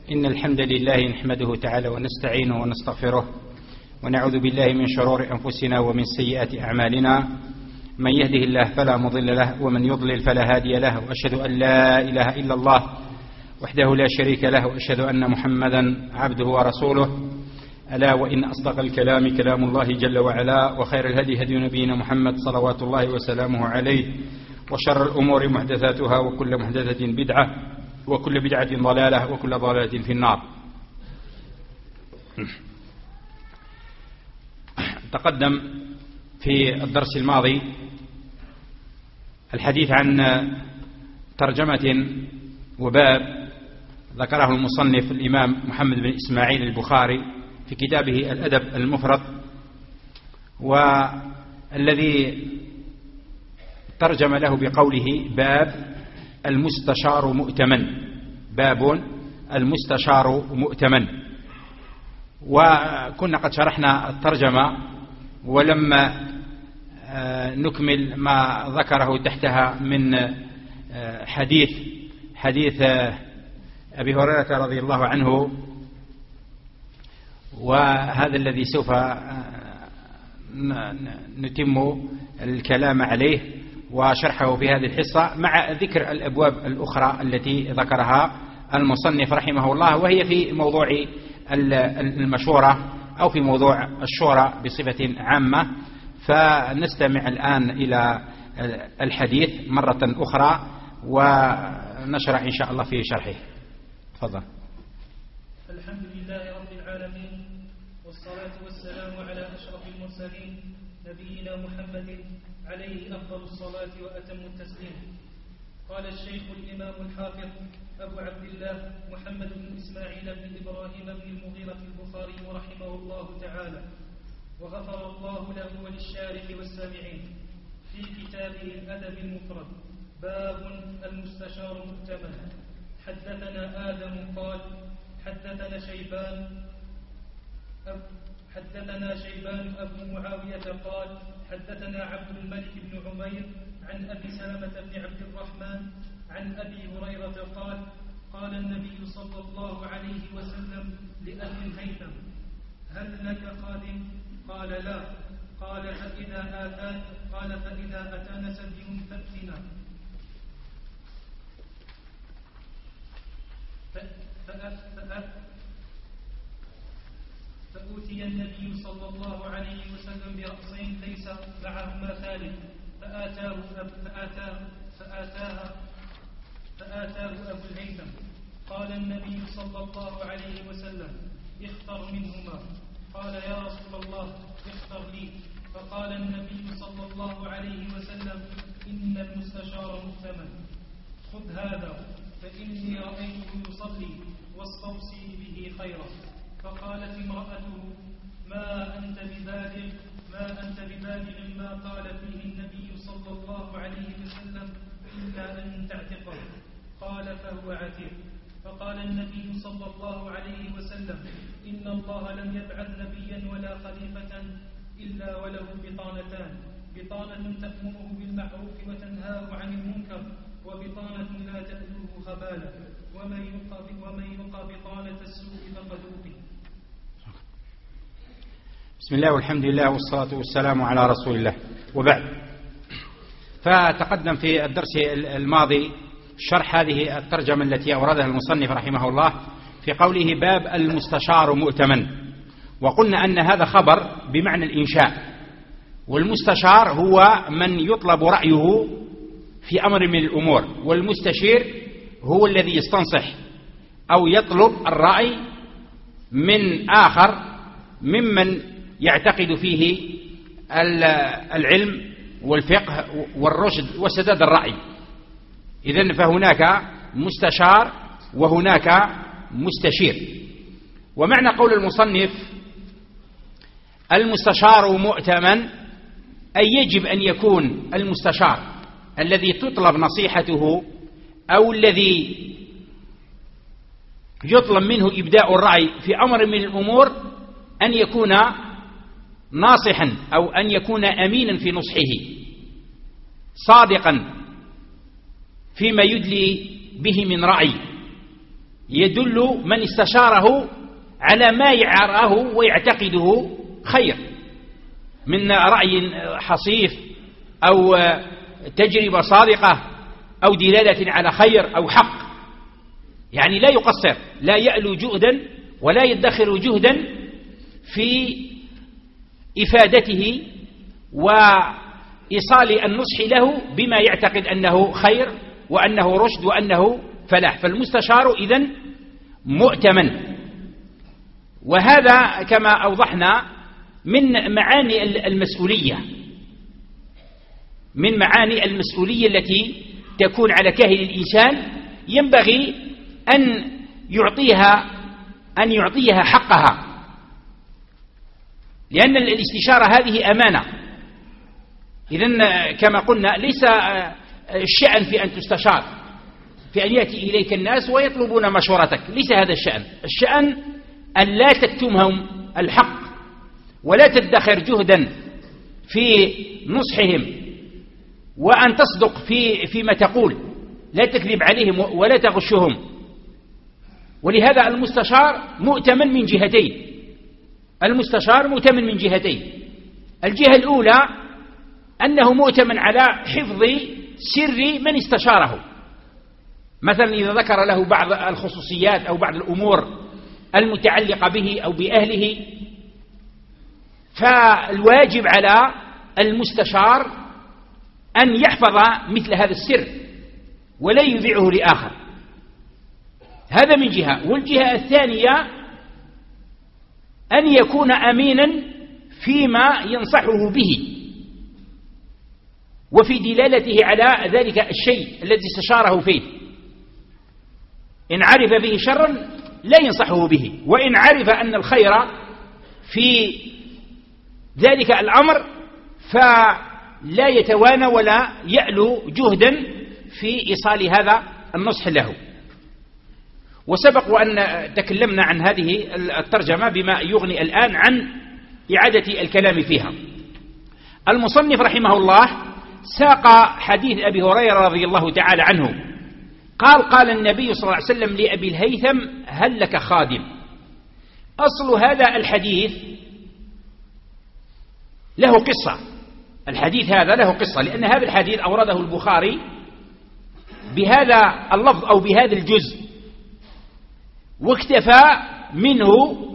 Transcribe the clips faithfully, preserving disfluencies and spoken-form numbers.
إن الحمد لله نحمده تعالى ونستعينه ونستغفره ونعوذ بالله من شرور أنفسنا ومن سيئات أعمالنا. من يهده الله فلا مضل له ومن يضلل فلا هادي له، وأشهد أن لا إله إلا الله وحده لا شريك له، وأشهد أن محمدا عبده ورسوله. ألا وإن أصدق الكلام كلام الله جل وعلا، وخير الهدي هدي نبينا محمد صلوات الله وسلامه عليه، وشر الأمور محدثاتها، وكل محدثة بدعة، وكل بدعة ضلالة، وكل ضلالة في النار. تقدم في الدرس الماضي الحديث عن ترجمة وباب ذكره المصنف الإمام محمد بن إسماعيل البخاري في كتابه الأدب المفرد، والذي ترجم له بقوله باب المستشار مؤتمن. باب المستشار مؤتمن. وكنا قد شرحنا الترجمة ولما نكمل ما ذكره تحتها من حديث حديث أبي هريرة رضي الله عنه، وهذا الذي سوف نتم الكلام عليه وشرحه في هذه الحصة، مع ذكر الأبواب الأخرى التي ذكرها المصنف رحمه الله، وهي في موضوع المشورة أو في موضوع الشورى بصفة عامة. فنستمع الآن إلى الحديث مرة أخرى ونشرع إن شاء الله في شرحه. تفضل. الحمد لله رب العالمين، والصلاة والسلام على أشرف المرسلين نبينا محمد عليه أفضل الصلاة وأتم التسليم. قال الشيخ الإمام الحافظ أبو عبد الله محمد بن إسماعيل بن إبراهيم بن المغيرة البخاري رحمه الله تعالى، وغفر الله له وللشارح والسامعين، في كتابه الأدب المفرد باب المستشار مؤتمن. حدثنا آدم قال حدثنا شيبان أب حدثنا شيبان أبو معاوية قال حدثنا عبد الملك بن عمير عن أبي سلمة بن عبد الرحمن عن أبي هريرة قال قال النبي صلى الله عليه وسلم لأبي الهيثم هل لك خادم؟ قال لا. قال فإذا آتاك قال فإذا أتانا سبي فأتنا. فأوتي النبي صلى الله عليه وسلم برأسين ليس معهما ثالث، فآتاه فآتاه فآتاها فآتاه أبو الهيثم. قال النبي صلى الله عليه وسلم اختر منهما. قال يا رسول الله اختر لي. فقال النبي صلى الله عليه وسلم إن المستشار مؤتمن، خذ هذا فإني رأيته يصلي واستوصي به خيرا. فقالت امرأته ما أنت ببالغ ما أنت ببالغ ما قال فيه النبي صلى الله عليه وسلم إلا أن تعتقه. قال فهو عتيق. فقال النبي صلى الله عليه وسلم إن الله لم يبعث نبيا ولا خليفة إلا وله بطانتان، بطانة تأمره بالمعروف وتنهاه عن المنكر، وبطانة لا تأذوه خبالا، ومن يقى ومن يقى بطانة السوء فقد أوتي. بسم الله والحمد لله والصلاة والسلام على رسول الله، وبعد. فتقدم في الدرس الماضي شرح هذه الترجمة التي أوردها المصنف رحمه الله في قوله باب المستشار مؤتمن، وقلنا أن هذا خبر بمعنى الإنشاء، والمستشار هو من يطلب رأيه في أمر من الأمور، والمستشير هو الذي يستنصح أو يطلب الرأي من آخر ممن يعتقد فيه العلم والفقه والرشد وسداد الرأي. إذن فهناك مستشار وهناك مستشير. ومعنى قول المصنف المستشار مؤتمن أي يجب أن يكون المستشار الذي تطلب نصيحته أو الذي يطلب منه إبداء الرأي في أمر من الأمور أن يكون ناصحا أو أن يكون أمينا في نصحه، صادقا فيما يدلي به من رأي، يدل من استشاره على ما يراه ويعتقده خير من رأي حصيف أو تجربة صادقة أو دلالة على خير أو حق. يعني لا يقصر، لا يألو جهدا ولا يدخر جهدا في إفادته وإيصال النصح له بما يعتقد أنه خير وأنه رشد وأنه فلاح. فالمستشار إذن مؤتمن. وهذا كما أوضحنا من معاني المسؤولية، من معاني المسؤولية التي تكون على كاهل الإنسان، ينبغي أن يعطيها أن يعطيها حقها، لأن الاستشارة هذه أمانة. إذن كما قلنا ليس الشأن في أن تستشار، في أن يأتي إليك الناس ويطلبون مشورتك، ليس هذا الشأن. الشأن أن لا تكتمهم الحق ولا تدخر جهدا في نصحهم، وأن تصدق في فيما تقول، لا تكذب عليهم ولا تغشهم. ولهذا المستشار مؤتمن من جهتين، المستشار مؤتمن من جهتين. الجهة الأولى أنه مؤتمن على حفظ سر من استشاره، مثلا إذا ذكر له بعض الخصوصيات أو بعض الأمور المتعلقة به أو بأهله، فالواجب على المستشار أن يحفظ مثل هذا السر ولا يذيعه لآخر. هذا من جهة. والجهة الثانية أن يكون أمينا فيما ينصحه به وفي دلالته على ذلك الشيء الذي استشاره فيه. إن عرف به شرا لا ينصحه به، وإن عرف أن الخير في ذلك الأمر فلا يتوانى ولا يألو جهدا في إيصال هذا النصح له. وسبق وأن تكلمنا عن هذه الترجمة بما يغني الآن عن إعادة الكلام فيها. المصنف رحمه الله ساق حديث أبي هريرة رضي الله تعالى عنه قال: قال النبي صلى الله عليه وسلم لأبي الهيثم: هل لك خادم؟ أصل هذا الحديث له قصة، الحديث هذا له قصة، لأن هذا الحديث أورده البخاري بهذا اللفظ أو بهذا الجزء، واكتفى منه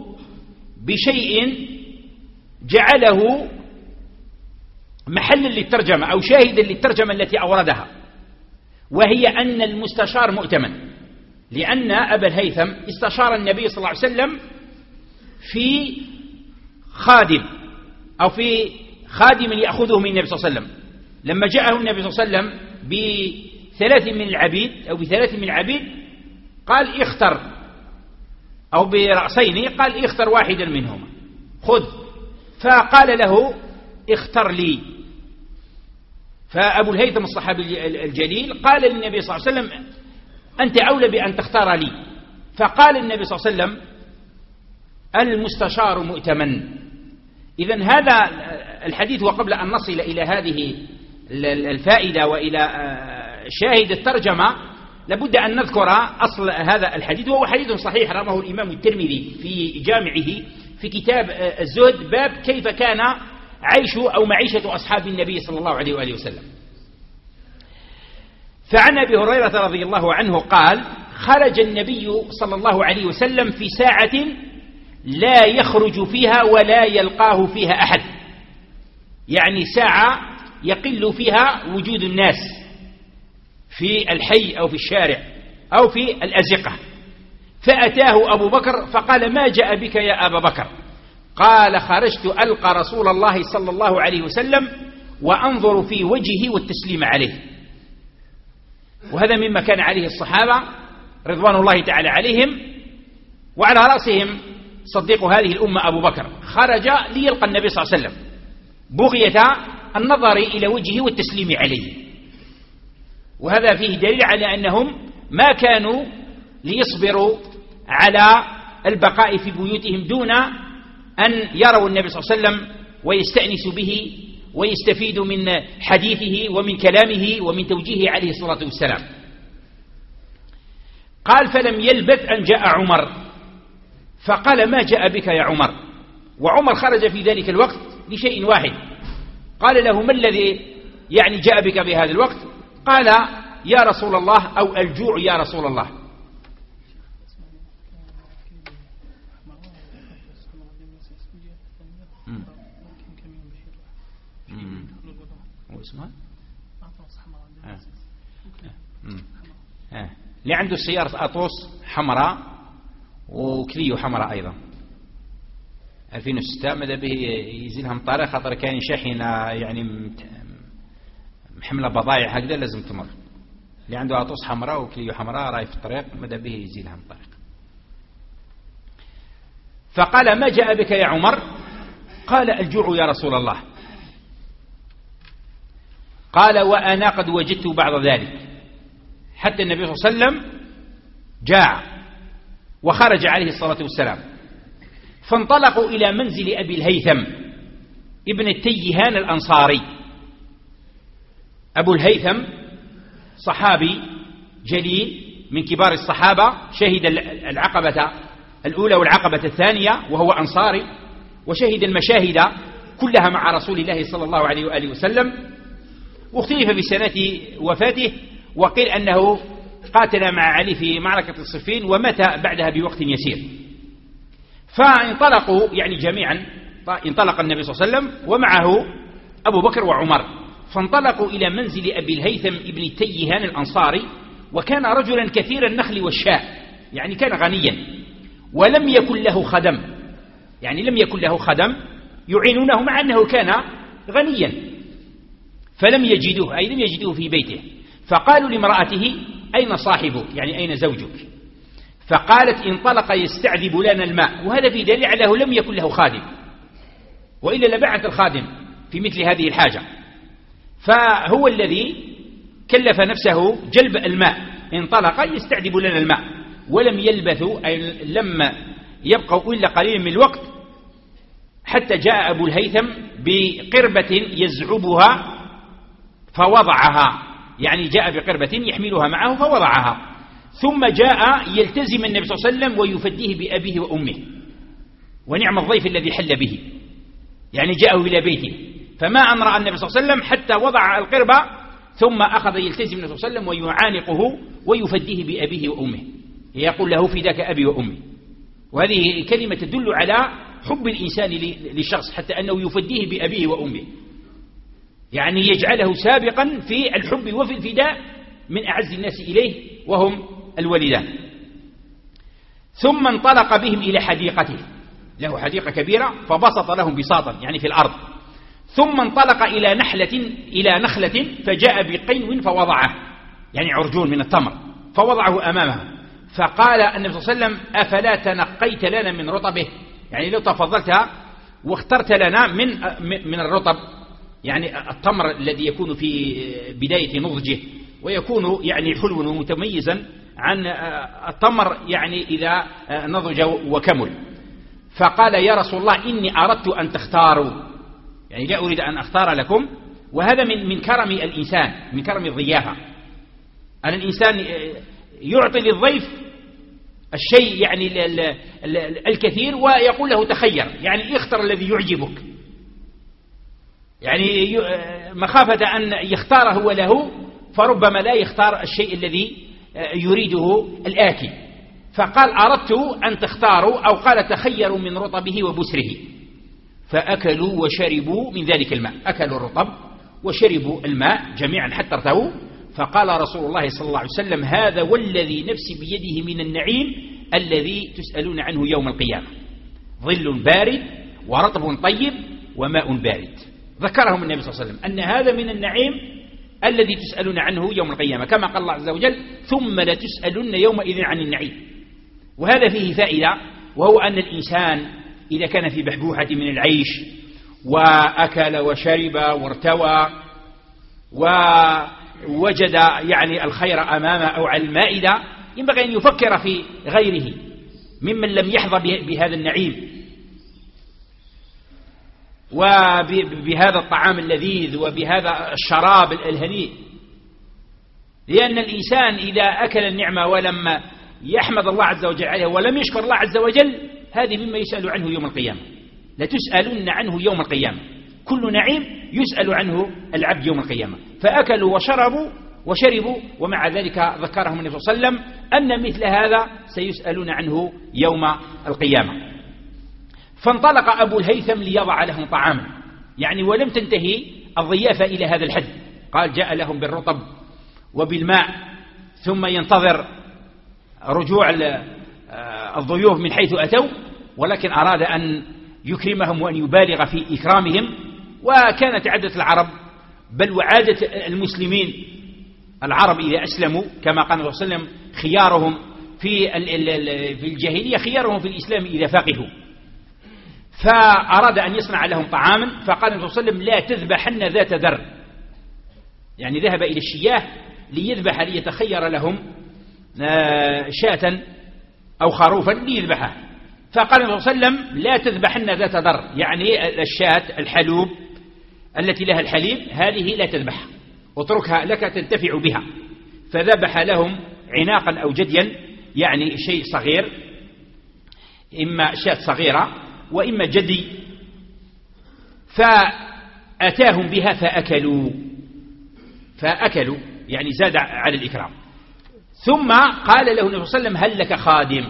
بشيء جعله محلا للترجمة أو شاهدا للترجمة التي أوردها، وهي أن المستشار مؤتمن، لأن أبا الهيثم استشار النبي صلى الله عليه وسلم في خادم أو في خادم يأخذه من النبي صلى الله عليه وسلم. لما جاءه النبي صلى الله عليه وسلم بثلاث من العبيد أو بثلاث من العبيد قال: اختر، أو برأسين قال: اختر واحدا منهما خذ. فقال له: اختر لي. فأبو الهيثم الصحابي الجليل قال للنبي صلى الله عليه وسلم: أنت أولى بأن تختار لي. فقال النبي صلى الله عليه وسلم: المستشار مؤتمن. إذن هذا الحديث، وقبل أن نصل إلى هذه الفائدة وإلى شاهد الترجمة لابد أن نذكر أصل هذا الحديث، وهو حديث صحيح رواه الإمام الترمذي في جامعه في كتاب الزهد، باب كيف كان عيش أو معيشة أصحاب النبي صلى الله عليه وآله وسلم. فعن أبي هريرة رضي الله عنه قال: خرج النبي صلى الله عليه وسلم في ساعة لا يخرج فيها ولا يلقاه فيها أحد، يعني ساعة يقل فيها وجود الناس في الحي أو في الشارع أو في الأزقة. فأتاه أبو بكر فقال: ما جاء بك يا أبا بكر؟ قال: خرجت ألقى رسول الله صلى الله عليه وسلم وأنظر في وجهه والتسليم عليه. وهذا مما كان عليه الصحابة رضوان الله تعالى عليهم، وعلى رأسهم صديق هذه الأمة أبو بكر، خرج ليلقى النبي صلى الله عليه وسلم بغية النظر إلى وجهه والتسليم عليه. وهذا فيه دليل على أنهم ما كانوا ليصبروا على البقاء في بيوتهم دون أن يروا النبي صلى الله عليه وسلم ويستأنسوا به ويستفيدوا من حديثه ومن كلامه ومن توجيهه عليه الصلاة والسلام. قال فلم يلبث أن جاء عمر فقال ما جاء بك يا عمر؟ وعمر خرج في ذلك الوقت لشيء واحد. قال له ما الذي يعني جاء بك بهذا الوقت؟ قال يا رسول الله أو الجوع يا رسول الله. اسمها اللي عنده سيارة أطوس حمراء وكليو حمراء أيضا ألفين وستة ماذا به يزيلها مطارق خاطر كان شاحنة يعني محملة بضائع هكذا لازم تمر. اللي عنده أطوس حمراء وكليو حمراء راي في الطريق ماذا به يزيلها مطارق. فقال ما جاء بك يا عمر؟ قال الجوع يا رسول الله. قال وأنا قد وجدت بعض ذلك، حتى النبي صلى الله عليه وسلم جاع وخرج عليه الصلاة والسلام، فانطلقوا إلى منزل أبي الهيثم ابن التيهان الأنصاري. أبو الهيثم صحابي جليل من كبار الصحابة، شهد العقبة الأولى والعقبة الثانية وهو أنصاري، وشهد المشاهد كلها مع رسول الله صلى الله عليه وآله وسلم. واختلف بسنة وفاته، وقيل أنه قاتل مع علي في معركة الصفين ومات بعدها بوقت يسير. فانطلقوا يعني جميعا، انطلق النبي صلى الله عليه وسلم ومعه أبو بكر وعمر، فانطلقوا إلى منزل أبي الهيثم ابن التيهان الأنصاري، وكان رجلا كثير النخل والشاء، يعني كان غنيا، ولم يكن له خدم، يعني لم يكن له خدم يعينونه مع أنه كان غنيا، فلم يجدوه، أي لم يجدوه في بيته. فقالوا لامرأته أين صاحبك؟ يعني أين زوجك؟ فقالت انطلق يستعذب لنا الماء، وهذا في دليل على أنه لم يكن له خادم، وإلا لبعث الخادم في مثل هذه الحاجة. فهو الذي كلف نفسه جلب الماء، انطلق يستعذب لنا الماء، ولم يلبثوا أي لم يبقوا إلا قليل من الوقت حتى جاء أبو الهيثم بقربة يزعبها فوضعها، يعني جاء بقربة يحملها معه فوضعها، ثم جاء يلتزم النبي صلى الله عليه وسلم ويفديه بأبيه وأمه، ونعم الضيف الذي حل به، يعني جاءه إلى بيته، فما أن رأى النبي صلى الله عليه وسلم حتى وضع القربة ثم أخذ يلتزم النبي صلى الله عليه وسلم ويعانقه ويفديه بأبيه وأمه، يقول له فداك أبي وأمي. وهذه كلمة تدل على حب الإنسان للشخص حتى أنه يفديه بأبيه وأمه، يعني يجعله سابقا في الحب وفي الفداء من أعز الناس إليه وهم الولدان. ثم انطلق بهم إلى حديقته، له حديقة كبيرة، فبسط لهم بساطا يعني في الأرض، ثم انطلق إلى نحلة إلى نخلة فجاء بقينو فوضعه، يعني عرجون من التمر، فوضعه أمامه. فقال النبي صلى الله عليه وسلم أفلا تنقيت لنا من رطبه؟ يعني لو تفضلت واخترت لنا من من الرطب، يعني التمر الذي يكون في بداية نضجه ويكون يعني حلو ومتميزا عن التمر يعني إذا نضج وكمل. فقال يا رسول الله إني أردت أن تختاروا، يعني لا أريد أن أختار لكم. وهذا من من كرم الإنسان، من كرم الضيافة، أن الإنسان يعطي للضيف الشيء يعني الكثير ويقول له تخير، يعني اختر الذي يعجبك، يعني مخافة أن يختار هو له فربما لا يختار الشيء الذي يريده الآكل. فقال أردت أن تختاروا، أو قال تخيروا من رطبه وبسره. فأكلوا وشربوا من ذلك الماء، أكلوا الرطب وشربوا الماء جميعا حتى ارتووا. فقال رسول الله صلى الله عليه وسلم هذا والذي نفسي بيده من النعيم الذي تسألون عنه يوم القيامة، ظل بارد ورطب طيب وماء بارد. ذكرهم النبي صلى الله عليه وسلم أن هذا من النعيم الذي تسألون عنه يوم القيامة، كما قال الله عز وجل ثم لتسألن يومئذ عن النعيم. وهذا فيه فائدة، وهو أن الإنسان إذا كان في بحبوحة من العيش وأكل وشرب وارتوى ووجد يعني الخير أمامه أو على المائدة، ينبغي أن يفكر في غيره ممن لم يحظى بهذا النعيم وبهذا الطعام اللذيذ وبهذا الشراب الهنيء. لأن الإنسان إذا أكل النعمة ولم يحمد الله عز وجل عليه ولم يشكر الله عز وجل، هذه مما يسأل عنه يوم القيامة. لتسألن عنه يوم القيامة، كل نعيم يسأل عنه العبد يوم القيامة. فأكلوا وشربوا وشربوا، ومع ذلك ذكرهم النبي صلى الله عليه وسلم أن مثل هذا سيسألون عنه يوم القيامة. فانطلق أبو الهيثم ليضع لهم طعاما، يعني ولم تنتهي الضيافة إلى هذا الحد، قال جاء لهم بالرطب وبالماء، ثم ينتظر رجوع الضيوف من حيث أتوا، ولكن أراد أن يكرمهم وأن يبالغ في إكرامهم. وكانت عادة العرب بل وعادة المسلمين، العرب إذا أسلموا كما قال النبي صلى الله عليه وسلم خيارهم في في الجاهلية خيارهم في الإسلام إذا فقهوا، فأراد أن يصنع لهم طعاما. فقال النبي صلى الله عليه وسلم لا تذبحن ذات ذر، يعني ذهب إلى الشياه ليذبح ليتخير لهم شاة أو خروفا ليذبحها. فقال النبي صلى الله عليه وسلم لا تذبحن ذات ذر، يعني الشاة الحلوب التي لها الحليب هذه لا تذبحها، اتركها لك تنتفع بها. فذبح لهم عناقا أو جديا، يعني شيء صغير، إما شاة صغيرة وإما جدي، فأتاهم بها فأكلوا فأكلوا يعني زاد على الإكرام. ثم قال له النبي صلى الله عليه وسلم هل لك خادم؟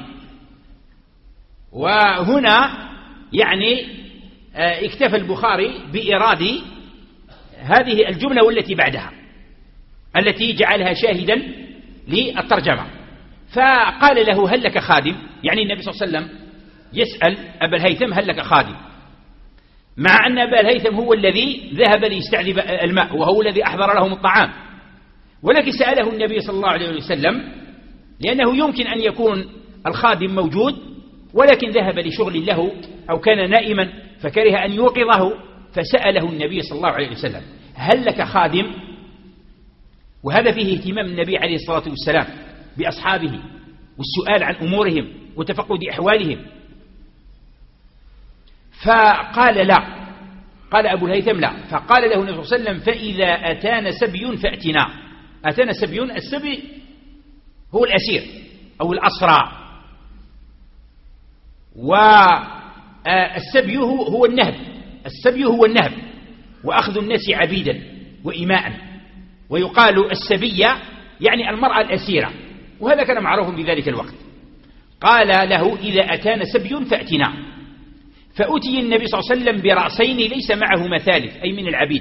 وهنا يعني اكتفى البخاري بإيراد هذه الجملة والتي بعدها التي جعلها شاهدا للترجمة. فقال له هل لك خادم؟ يعني النبي صلى الله عليه وسلم يسأل أبا الهيثم هل لك خادم، مع أن أبا الهيثم هو الذي ذهب ليستعذب الماء وهو الذي أحضر لهم الطعام، ولكن سأله النبي صلى الله عليه وسلم لأنه يمكن أن يكون الخادم موجود ولكن ذهب لشغل له أو كان نائما فكره أن يوقظه، فسأله النبي صلى الله عليه وسلم هل لك خادم؟ وهذا فيه اهتمام النبي عليه الصلاة والسلام بأصحابه والسؤال عن أمورهم وتفقد أحوالهم. فقال لا، قال أبو الهيثم لا. فقال له النبي صلى الله عليه وسلم فإذا أتانا سبي فأتنا. أتانا سبي، السبي هو الأسير أو الأسرى، والسبي هو النهب، السبي هو النهب وأخذ الناس عبيدا وإماء، ويقال السبية يعني المرأة الأسيرة، وهذا كان معروف بذلك الوقت. قال له إذا أتانا سبي فأتنا. فأتي النبي صلى الله عليه وسلم برأسين ليس معه مثالث أي من العبيد،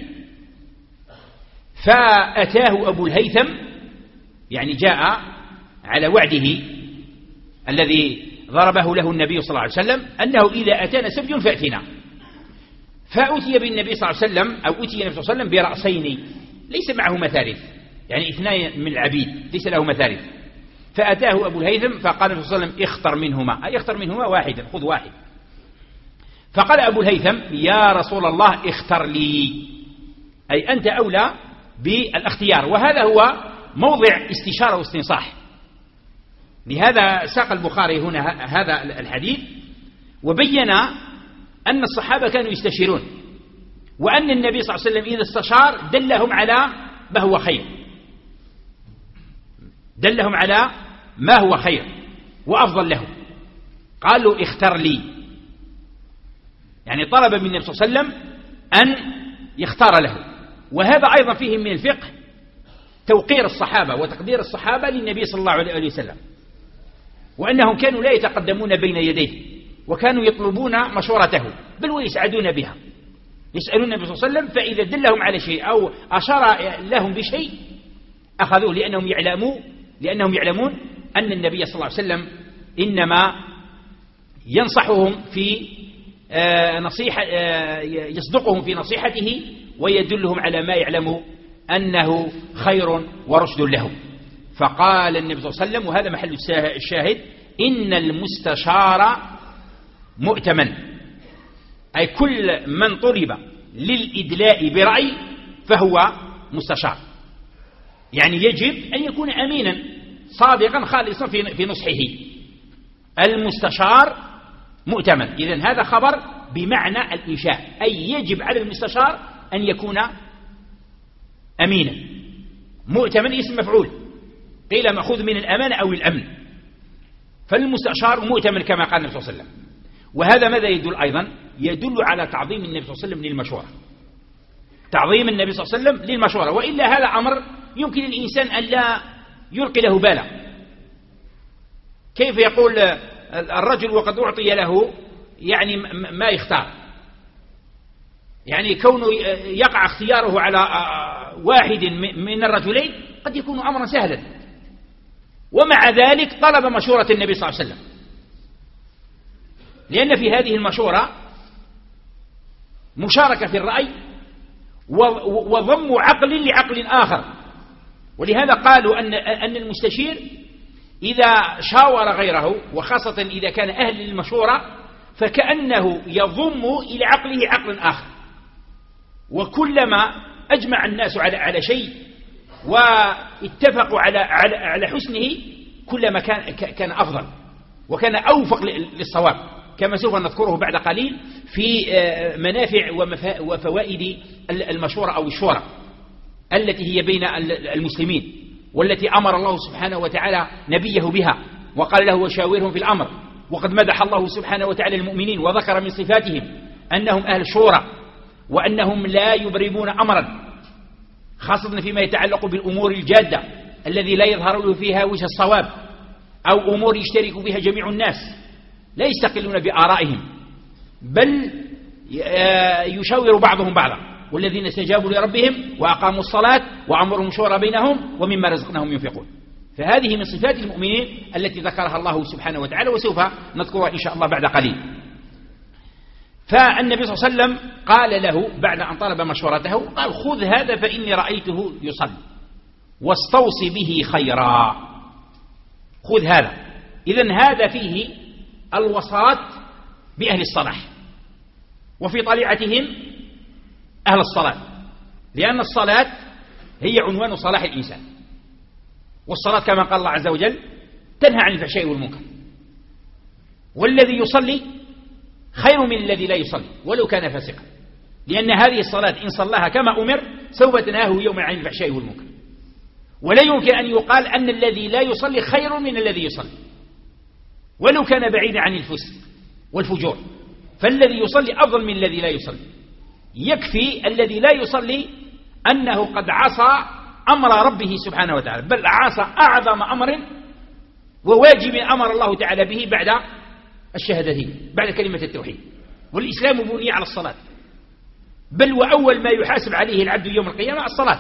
فأتاه أبو الهيثم يعني جاء على وعده الذي ضربه له النبي صلى الله عليه وسلم أنه إذا أتانا سبي فأتنا. فأتي بالنبي صلى الله عليه وسلم أو أتي النبي صلى الله عليه وسلم برأسين ليس معه مثالث، يعني اثنين من العبيد ليس له مثالث. فأتاه أبو الهيثم فقال النبي صلى الله عليه وسلم اختر منهما، أي اختر منهما واحدا، خذ واحد. فقال أبو الهيثم يا رسول الله اختر لي، أي أنت أولى بالاختيار. وهذا هو موضع استشارة واستنصاح، لهذا ساق البخاري هنا هذا الحديث وبين أن الصحابة كانوا يستشيرون، وأن النبي صلى الله عليه وسلم إذا استشار دلهم على ما هو خير، دلهم على ما هو خير وأفضل لهم. قالوا اختر لي، يعني طلب من النبي صلى الله عليه وسلم أن يختار له. وهذا أيضا فيه من الفقه توقير الصحابة وتقدير الصحابة للنبي صلى الله عليه وسلم، وأنهم كانوا لا يتقدمون بين يديه وكانوا يطلبون مشورته بل ويسعدون بها، يسألون النبي صلى الله عليه وسلم، فإذا دلهم على شيء أو أشار لهم بشيء أخذوه، لأنهم يعلمون لأنهم يعلمون أن النبي صلى الله عليه وسلم إنما ينصحهم في نصيحة يصدقهم في نصيحته ويدلهم على ما يعلم أنه خير ورشد لهم. فقال النبي صلى الله عليه وسلم، وهذا محل الشاهد، إن المستشار مؤتمن، أي كل من طلب للإدلاء برأي فهو مستشار، يعني يجب أن يكون أمينا صادقا خالصا في نصحه. المستشار مؤتمن، إذن هذا خبر بمعنى الإنشاء، أي يجب على المستشار أن يكون أمينا. مؤتمن اسم مفعول، قيل مأخوذ من الأمانة أو الأمن، فالمستشار مؤتمن كما قال النبي صلى الله عليه وسلم. وهذا ماذا يدل أيضا؟ يدل على تعظيم النبي صلى الله عليه وسلم للمشورة، تعظيم النبي صلى الله عليه وسلم للمشورة، وإلا هذا أمر يمكن الإنسان أن لا يلقي له بالا. كيف يقول الرجل وقد أعطي له يعني ما يختار، يعني كونه يقع اختياره على واحد من الرجلين قد يكون أمرا سهلا، ومع ذلك طلب مشورة النبي صلى الله عليه وسلم، لأن في هذه المشورة مشاركة في الرأي وضم عقل لعقل آخر. ولهذا قالوا أن أن المستشير إذا شاور غيره، وخاصة إذا كان أهل للمشورة، فكأنه يضم إلى عقله عقل آخر، وكلما أجمع الناس على على شيء واتفقوا على على على حسنه كلما كان كان أفضل وكان أوفق للصواب، كما سوف نذكره بعد قليل في منافع وفوائد المشورة أو الشورى التي هي بين المسلمين، والتي أمر الله سبحانه وتعالى نبيه بها وقال له وشاورهم في الأمر. وقد مدح الله سبحانه وتعالى المؤمنين وذكر من صفاتهم أنهم أهل شورى، وأنهم لا يبرمون أمرا، خاصة فيما يتعلق بالأمور الجادة الذي لا يظهر له فيها وجه الصواب، أو أمور يشترك فيها جميع الناس، لا يستقلون بآرائهم بل يشاور بعضهم بعضا. والذين استجابوا لربهم وأقاموا الصلاة وأمرهم شورى بينهم ومما رزقناهم ينفقون. فهذه من صفات المؤمنين التي ذكرها الله سبحانه وتعالى، وسوف نذكرها إن شاء الله بعد قليل. فالنبي صلى الله عليه وسلم قال له بعد أن طلب مشورته، قال خذ هذا فإني رأيته يصلي واستوصي به خيرا. خذ هذا، إذن هذا فيه الوصاة بأهل الصلاح، وفي طليعتهم أهل الصلاة، لأن الصلاة هي عنوان صلاح الإنسان، والصلاة كما قال الله عز وجل تنهى عن الفحشاء والمنكر، والذي يصلي خير من الذي لا يصلي ولو كان فاسقا، لأن هذه الصلاة إن صلاها كما أمر سوف تنهاه يوما عن الفحشاء والمنكر. ولا يمكن أن يقال أن الذي لا يصلي خير من الذي يصلي ولو كان بعيدا عن الفسق والفجور، فالذي يصلي أفضل من الذي لا يصلي. يكفي الذي لا يصلي أنه قد عصى أمر ربه سبحانه وتعالى، بل عصى أعظم أمر وواجب أمر الله تعالى به بعد الشهادتين، بعد كلمة التوحيد. والإسلام بني على الصلاة، بل وأول ما يحاسب عليه العبد يوم القيامة الصلاة.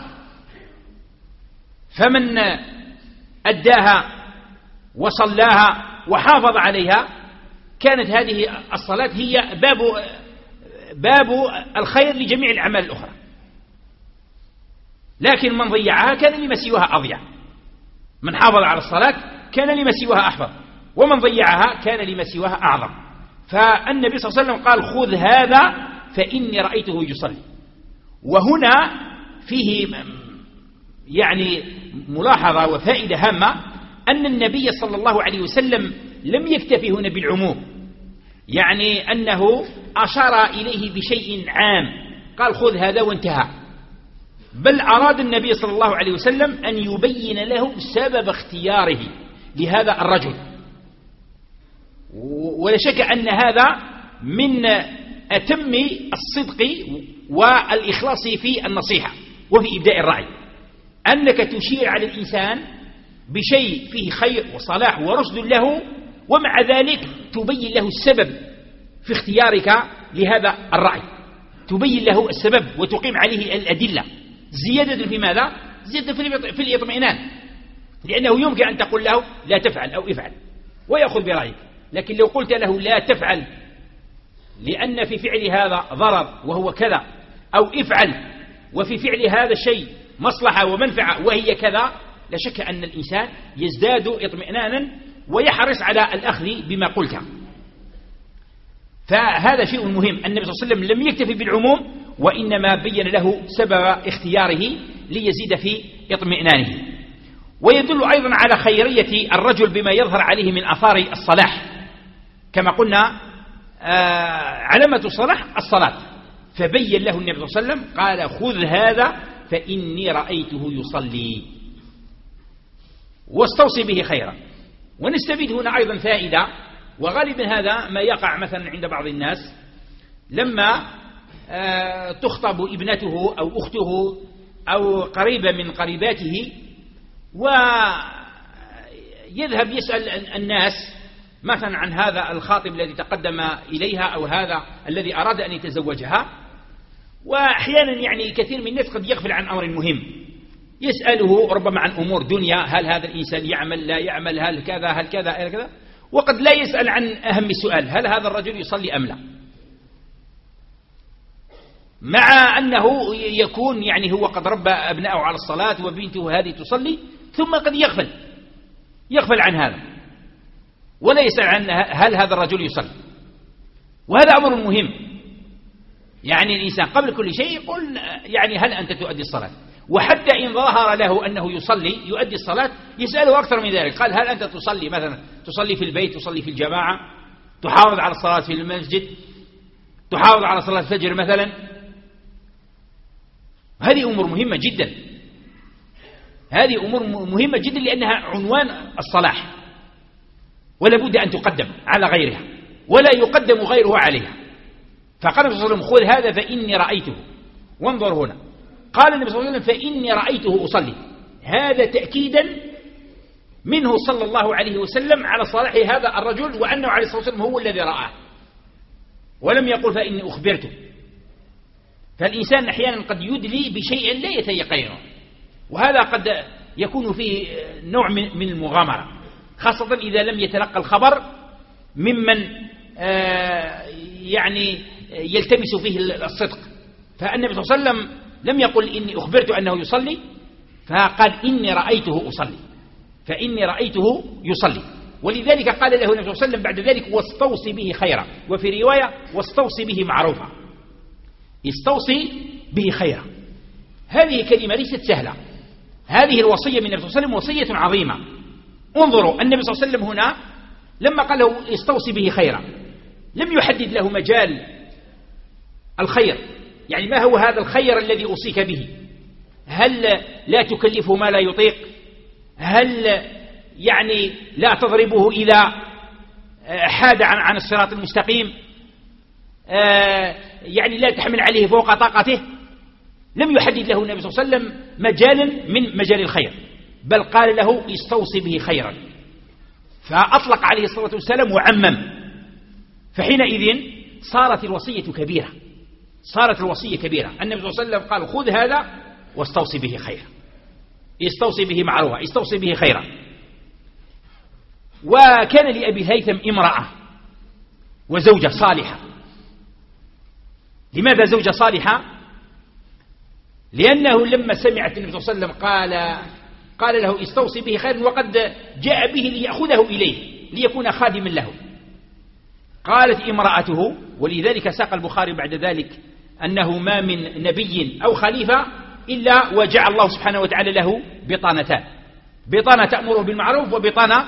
فمن أداها وصلاها وحافظ عليها كانت هذه الصلاة هي باب باب الخير لجميع الأعمال الأخرى. لكن من ضيعها كان لما سواها أضيع، من حافظ على الصلاة كان لما سواها أحفظ، ومن ضيعها كان لما سواها أعظم. فالنبي صلى الله عليه وسلم قال خذ هذا فإني رأيته يصلي. وهنا فيه يعني ملاحظة وفائدة هامة، أن النبي صلى الله عليه وسلم لم يكتفي هنا بالعموم، يعني أنه أشار إليه بشيء عام، قال خذ هذا وانتهى، بل أراد النبي صلى الله عليه وسلم أن يبين له سبب اختياره لهذا الرجل. ولا شك أن هذا من أتم الصدق والإخلاص في النصيحة وفي إبداء الرأي، أنك تشير على الإنسان بشيء فيه خير وصلاح ورشد له، ومع ذلك تبين له السبب في اختيارك لهذا الرأي، تبين له السبب وتقيم عليه الأدلة، زيادة في ماذا؟ زيادة في الإطمئنان، لأنه يمكن أن تقول له لا تفعل أو افعل ويأخذ برأيك، لكن لو قلت له لا تفعل لأن في فعل هذا ضرر وهو كذا، أو افعل وفي فعل هذا الشيء مصلحة ومنفعة وهي كذا، لا شك أن الإنسان يزداد اطمئنانا ويحرص على الأخذ بما قلت. فهذا شيء مهم. النبي صلى الله عليه وسلم لم يكتفي بالعموم، وإنما بين له سبب اختياره ليزيد في اطمئنانه. ويدل أيضا على خيرية الرجل بما يظهر عليه من آثار الصلاح، كما قلنا علامة الصلاح الصلاة، فبين له النبي صلى الله عليه وسلم قال خذ هذا فإني رأيته يصلي واستوصي به خيرا. ونستفيد هنا أيضا فائدة، وغالبا هذا ما يقع مثلا عند بعض الناس لما تخطب ابنته أو أخته أو قريبة من قريباته، ويذهب يسأل الناس مثلا عن هذا الخاطب الذي تقدم إليها أو هذا الذي أراد أن يتزوجها. وأحيانا يعني كثير من الناس قد يغفل عن أمر مهم، يسأله ربما عن أمور دنيا، هل هذا الإنسان يعمل لا يعمل، هل كذا هل كذا هل كذا، وقد لا يسأل عن أهم السؤال، هل هذا الرجل يصلي أم لا، مع أنه يكون يعني هو قد ربى أبنائه على الصلاة وبنته هذه تصلي، ثم قد يغفل يغفل عن هذا ولا يسأل عن هل هذا الرجل يصلي. وهذا أمر مهم، يعني الإنسان قبل كل شيء يقول يعني هل أنت تؤدي الصلاة، وحتى إن ظهر له أنه يصلي يؤدي الصلاة يسأله أكثر من ذلك، قال هل أنت تصلي مثلا، تصلي في البيت، تصلي في الجماعة، تحافظ على الصلاة في المسجد، تحافظ على صلاة الفجر مثلا. هذه أمور مهمة جدا، هذه أمور مهمة جدا لأنها عنوان الصلاح، ولا بد أن تقدم على غيرها ولا يقدم غيره عليها. فقال النبي صلى الله عليه وسلم خذ هذا فإني رأيته، وانظر هنا قال النبي صلى الله عليه وسلم فإني رأيته أصلي، هذا تأكيدا منه صلى الله عليه وسلم على صلاح هذا الرجل، وأنه عليه الصلاة والسلام هو الذي رآه، ولم يقل فإني أخبرته. فالإنسان أحيانا قد يدلي بشيء لا يتيقنه، وهذا قد يكون فيه نوع من المغامرة، خاصة إذا لم يتلقى الخبر ممن يعني يلتمس فيه الصدق. فالنبي صلى الله عليه وسلم لم يقل إني أخبرت أنه يصلي، فقال إني رأيته أصلي، فإني رأيته يصلي. ولذلك قال له النبي صلى الله عليه وسلم بعد ذلك واستوصي به خيرا، وفي رواية واستوصي به معروفا، استوصي به خيرا. هذه كلمة ليست سهلة، هذه الوصية من النبي صلى الله عليه وسلم وصية عظيمة. انظروا النبي صلى الله عليه وسلم هنا لما قال له استوصي به خيرا لم يحدد له مجال الخير، يعني ما هو هذا الخير الذي أوصيك به، هل لا تكلفه ما لا يطيق، هل يعني لا تضربه إذا حاد عن الصراط المستقيم، يعني لا تحمل عليه فوق طاقته. لم يحدد له النبي صلى الله عليه وسلم مجالا من مجال الخير، بل قال له استوصي به خيرا، فأطلق عليه الصلاة والسلام وعمم. فحينئذ صارت الوصية كبيرة، صارت الوصية كبيرة. النبي صلى الله عليه وسلم قال خذ هذا واستوصي به خيرا، استوصي به معروفا، استوصي به خيرا. وكان لأبي الهيثم امرأة وزوجة صالحة. لماذا زوجة صالحة؟ لأنه لما سمعت النبي صلى الله عليه وسلم قال قال له استوصي به خيرا، وقد جاء به ليأخذه إليه ليكون خادما له. قالت امرأته، ولذلك ساق البخاري بعد ذلك أنه ما من نبي أو خليفة إلا وجعل الله سبحانه وتعالى له بطانتان، بطانة تأمره بالمعروف، وبطانة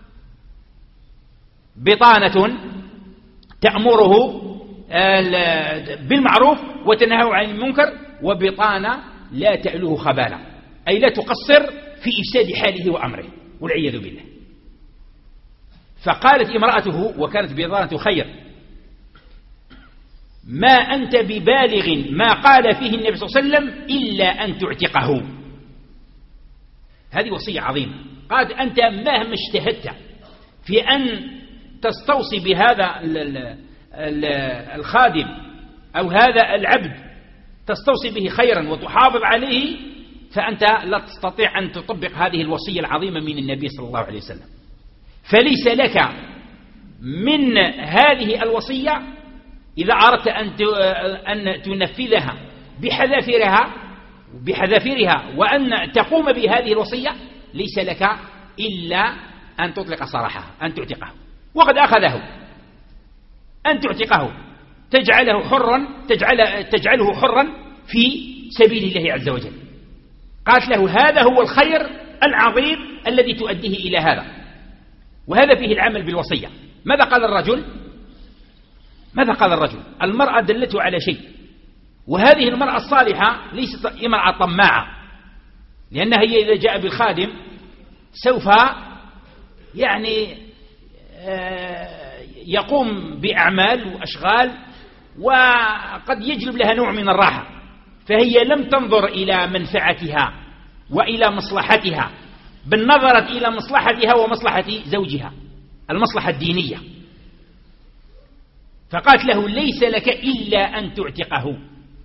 بطانة تأمره بالمعروف وتنهى عن المنكر، وبطانة لا تألوه خبالا، أي لا تقصر في إفساد حاله وأمره والعياذ بالله. فقالت امرأته وكانت بطانة خير ما أنت ببالغ ما قال فيه النبي صلى الله عليه وسلم إلا أن تعتقه. هذه وصية عظيمة. قالت أنت مهما اجتهدت في أن تستوصي بهذا الخادم أو هذا العبد، تستوصي به خيرا وتحافظ عليه، فأنت لا تستطيع أن تطبق هذه الوصية العظيمة من النبي صلى الله عليه وسلم. فليس لك من هذه الوصية إذا أردت أن تنفذها بحذافيرها بحذافيرها وأن تقوم بهذه الوصية، ليس لك إلا أن تطلق سراحها، أن تعتقه. وقد أخذه أن تعتقه، تجعله حرا، تجعل تجعله حرا في سبيل الله عز وجل. قالت له هذا هو الخير العظيم الذي تؤديه إلى هذا، وهذا فيه العمل بالوصية. ماذا قال الرجل؟ ماذا قال الرجل؟ المرأة دلته على شيء، وهذه المرأة الصالحة ليست امرأة طماعة، لأنها هي إذا جاء بالخادم سوف يعني يقوم بأعمال وأشغال وقد يجلب لها نوع من الراحة، فهي لم تنظر إلى منفعتها وإلى مصلحتها، بل نظرت إلى مصلحتها ومصلحة زوجها، المصلحة الدينية، فقالت له ليس لك إلا أن تعتقه،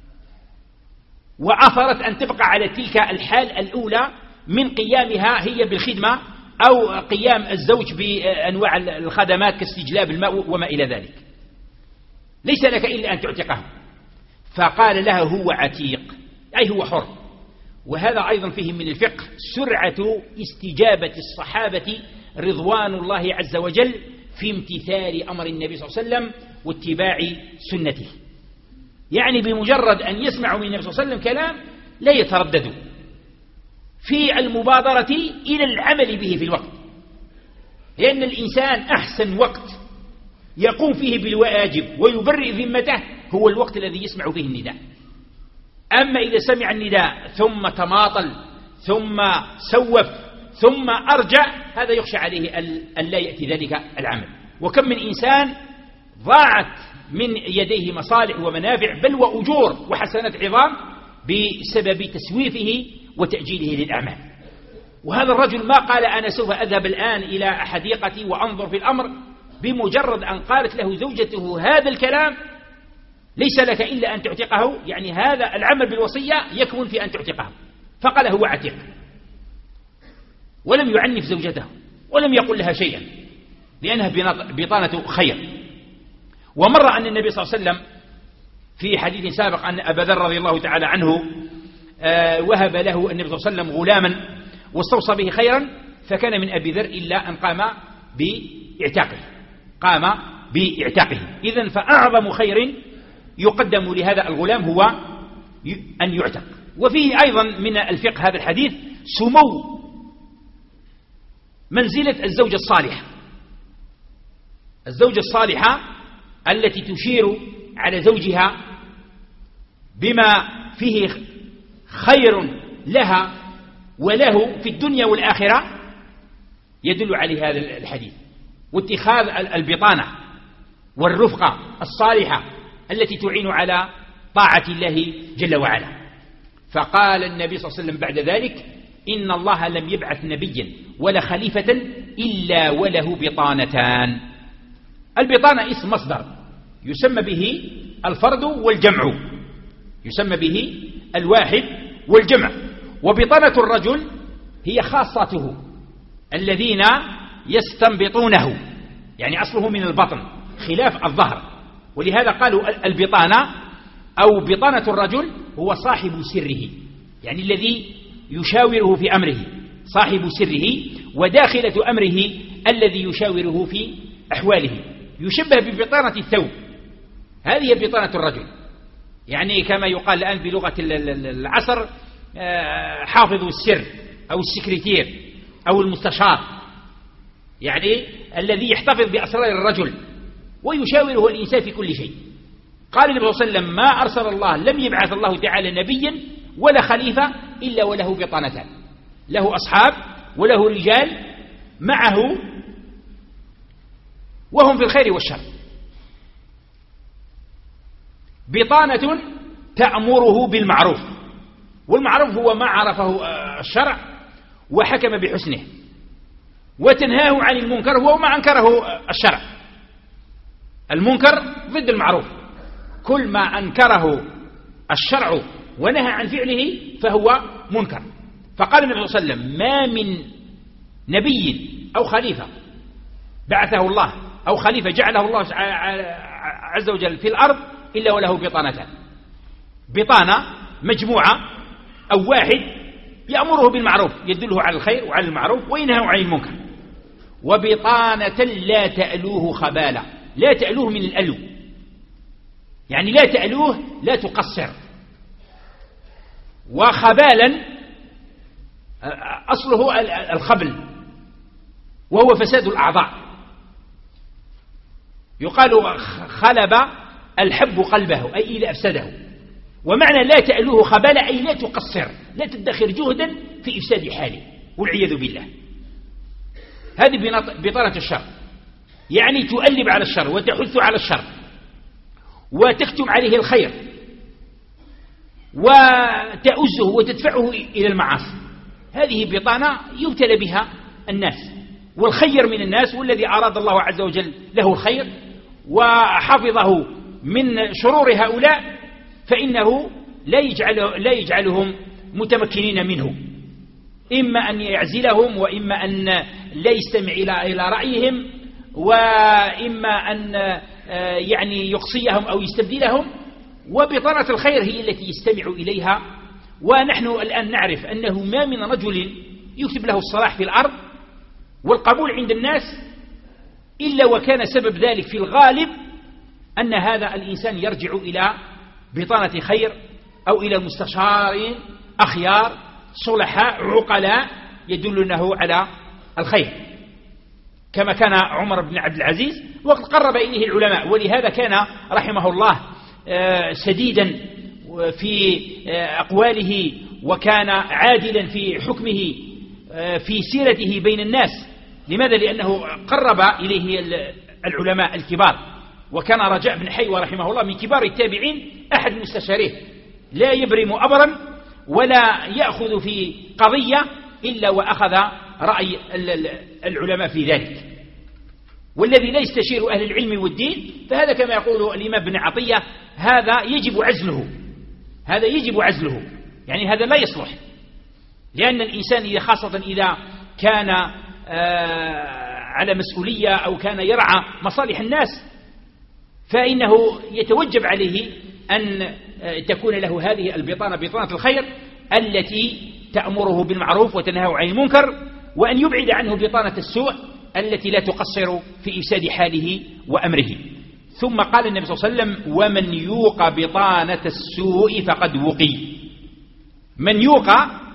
وأثرت أن تبقى على تلك الحال الأولى من قيامها هي بالخدمة أو قيام الزوج بأنواع الخدمات كاستجلاب الماء وما إلى ذلك. ليس لك إلا أن تعتقه، فقال لها هو عتيق أي هو حر. وهذا أيضا فيه من الفقه سرعة استجابة الصحابة رضوان الله عز وجل في امتثال أمر النبي صلى الله عليه وسلم واتباع سنته، يعني بمجرد أن يسمعوا من النبي صلى الله عليه وسلم كلام لا يترددوا في المبادرة إلى العمل به في الوقت، لأن الإنسان أحسن وقت يقوم فيه بالواجب ويبرئ ذمته هو الوقت الذي يسمع فيه النداء. أما إذا سمع النداء ثم تماطل ثم سوف ثم أرجع، هذا يخشى عليه أن لا يأتي ذلك العمل. وكم من إنسان ضاعت من يديه مصالح ومنافع بل وأجور وحسنات عظام بسبب تسويفه وتأجيله للأعمال. وهذا الرجل ما قال أنا سوف أذهب الآن إلى حديقتي وأنظر في الأمر، بمجرد أن قالت له زوجته هذا الكلام ليس لك إلا أن تعتقه، يعني هذا العمل بالوصية يكمن في أن تعتقه، فقال هو عتيق، ولم يعنف زوجته ولم يقل لها شيئا لأنها بطانة خير. ومر أن النبي صلى الله عليه وسلم في حديث سابق أن أبا ذر رضي الله تعالى عنه وهب له النبي صلى الله عليه وسلم غلاما واستوصى به خيرا، فكان من أبي ذر إلا أن قام بإعتاقه قام بإعتاقه إذن فأعظم خير يقدم لهذا الغلام هو أن يعتق. وفيه أيضا من الفقه هذا الحديث سمو منزلة الزوجة الصالحة، الزوجة الصالحة التي تشير على زوجها بما فيه خير لها وله في الدنيا والآخرة يدل عليه هذا الحديث. واتخاذ البطانة والرفقة الصالحة التي تعين على طاعة الله جل وعلا. فقال النبي صلى الله عليه وسلم بعد ذلك إن الله لم يبعث نبيا ولا خليفة إلا وله بطانتان. البطانة اسم مصدر يسمى به الفرد والجمع، يسمى به الواحد والجمع. وبطانة الرجل هي خاصته الذين يستنبطونه، يعني أصله من البطن خلاف الظهر، ولهذا قالوا البطانة أو بطانة الرجل هو صاحب سره، يعني الذي يشاوره في أمره، صاحب سره وداخلة أمره الذي يشاوره في أحواله، يشبه ببطانة الثوب. هذه بطانة الرجل، يعني كما يقال الآن بلغة العصر حافظ السر أو السكرتير أو المستشار، يعني الذي يحتفظ بأسرار الرجل ويشاوره الإنسان في كل شيء. قال النبي صلى الله عليه وسلم ما أرسل الله لم يبعث الله تعالى نبيا ولا خليفة إلا وله بطانتان، له أصحاب وله رجال معه وهم في الخير والشر. بطانة تأمره بالمعروف، والمعروف هو ما عرفه الشرع وحكم بحسنه، وتنهاه عن المنكر هو ما أنكره الشرع. المنكر ضد المعروف، كل ما أنكره الشرع ونهى عن فعله فهو منكر. فقال النبي صلى الله عليه وسلم ما من نبي أو خليفة بعثه الله أو خليفة جعله الله عز وجل في الأرض إلا وله بطانتان، بطانة مجموعة أو واحد يأمره بالمعروف يدله على الخير وعلى المعروف وينهى عن المنكر، وبطانة لا تألوه خبالة، لا تألوه من الألو، يعني لا تألوه لا تقصر. وخبالا أصله الخبل وهو فساد الأعضاء، يقال خلب الحب قلبه أي إذا أفسده. ومعنى لا تألوه خبالة أي لا تقصر، لا تدخر جهدا في إفساد حاله والعياذ بالله. هذه بطانة الشر، يعني تؤلب على الشر وتحث على الشر وتكتم عليه الخير وتأزه وتدفعه إلى المعاصي. هذه بطانة يبتلى بها الناس والخير من الناس، والذي أراد الله عز وجل له الخير وحفظه من شرور هؤلاء فإنه لا يجعل لا يجعلهم متمكنين منه، إما أن يعزلهم، وإما أن لا يستمع إلى رأيهم، وإما أن يعني يقصيهم أو يستبدلهم. وبطانة الخير هي التي يستمع إليها. ونحن الآن نعرف أنه ما من رجل يكتب له الصلاح في الأرض والقبول عند الناس إلا وكان سبب ذلك في الغالب أن هذا الإنسان يرجع إلى بطانة خير أو إلى مستشارين أخيار صلحاء عقلاء يدلونه على الخير، كما كان عمر بن عبد العزيز وقد قرب إليه العلماء. ولهذا كان رحمه الله سديدا في أقواله، وكان عادلا في حكمه في سيرته بين الناس. لماذا؟ لأنه قرب إليه العلماء الكبار. وكان رجاء بن حيوة رحمه الله من كبار التابعين أحد مستشاريه، لا يبرم أبرا ولا يأخذ في قضية إلا وأخذ رأي العلماء في ذلك. والذي لا يستشير أهل العلم والدين فهذا كما يقول الإمام بن عطية هذا يجب عزله، هذا يجب عزله، يعني هذا لا يصلح. لأن الإنسان إذا خاصة إذا كان على مسؤولية أو كان يرعى مصالح الناس فإنه يتوجب عليه أن تكون له هذه البطانة، بطانة الخير التي تأمره بالمعروف وتنهى عن المنكر، وأن يبعد عنه بطانة السوء التي لا تقصر في إفساد حاله وأمره. ثم قال النبي صلى الله عليه وسلم: ومن يوق بطانة السوء فقد وقي. من يوق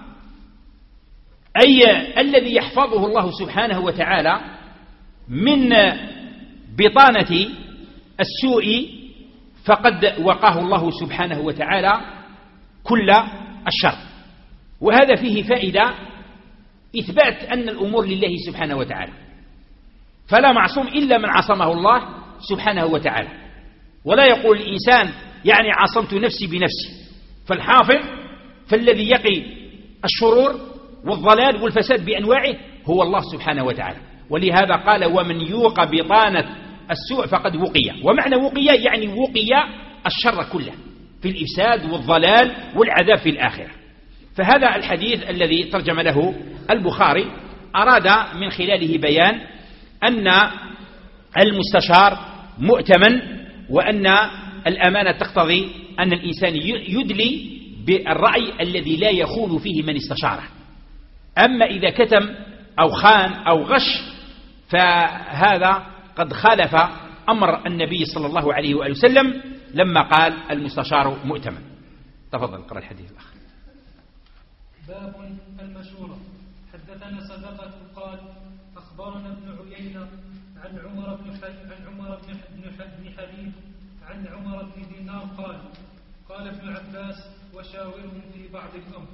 أي الذي يحفظه الله سبحانه وتعالى من بطانة السوء فقد وقاه الله سبحانه وتعالى كل الشر. وهذا فيه فائدة إثبات أن الأمور لله سبحانه وتعالى، فلا معصوم إلا من عصمه الله سبحانه وتعالى. ولا يقول الإنسان يعني عصمت نفسي بنفسي، فالحافظ فالذي يقي الشرور والضلال والفساد بأنواعه هو الله سبحانه وتعالى. ولهذا قال: ومن يوق بطانة السوء فقد وقي. ومعنى وقي يعني وقي الشر كله في الإفساد والضلال والعذاب في الآخرة. فهذا الحديث الذي ترجم له البخاري أراد من خلاله بيان أن المستشار مؤتمن، وأن الأمانة تقتضي أن الإنسان يدلي بالرأي الذي لا يخوض فيه من استشاره. أما إذا كتم أو خان أو غش فهذا قد خالف أمر النبي صلى الله عليه وآله وسلم لما قال: المستشار مؤتمن. تفضل قرأ الحديث الآخر. باب المشورة. حدثنا صدقة قال: أخبرنا ابن عيينة عن عمر بن عن عمر بن حبيب عن عمر بن دينار قال: قال ابن عباس: وشاورهم في بعض الأمر.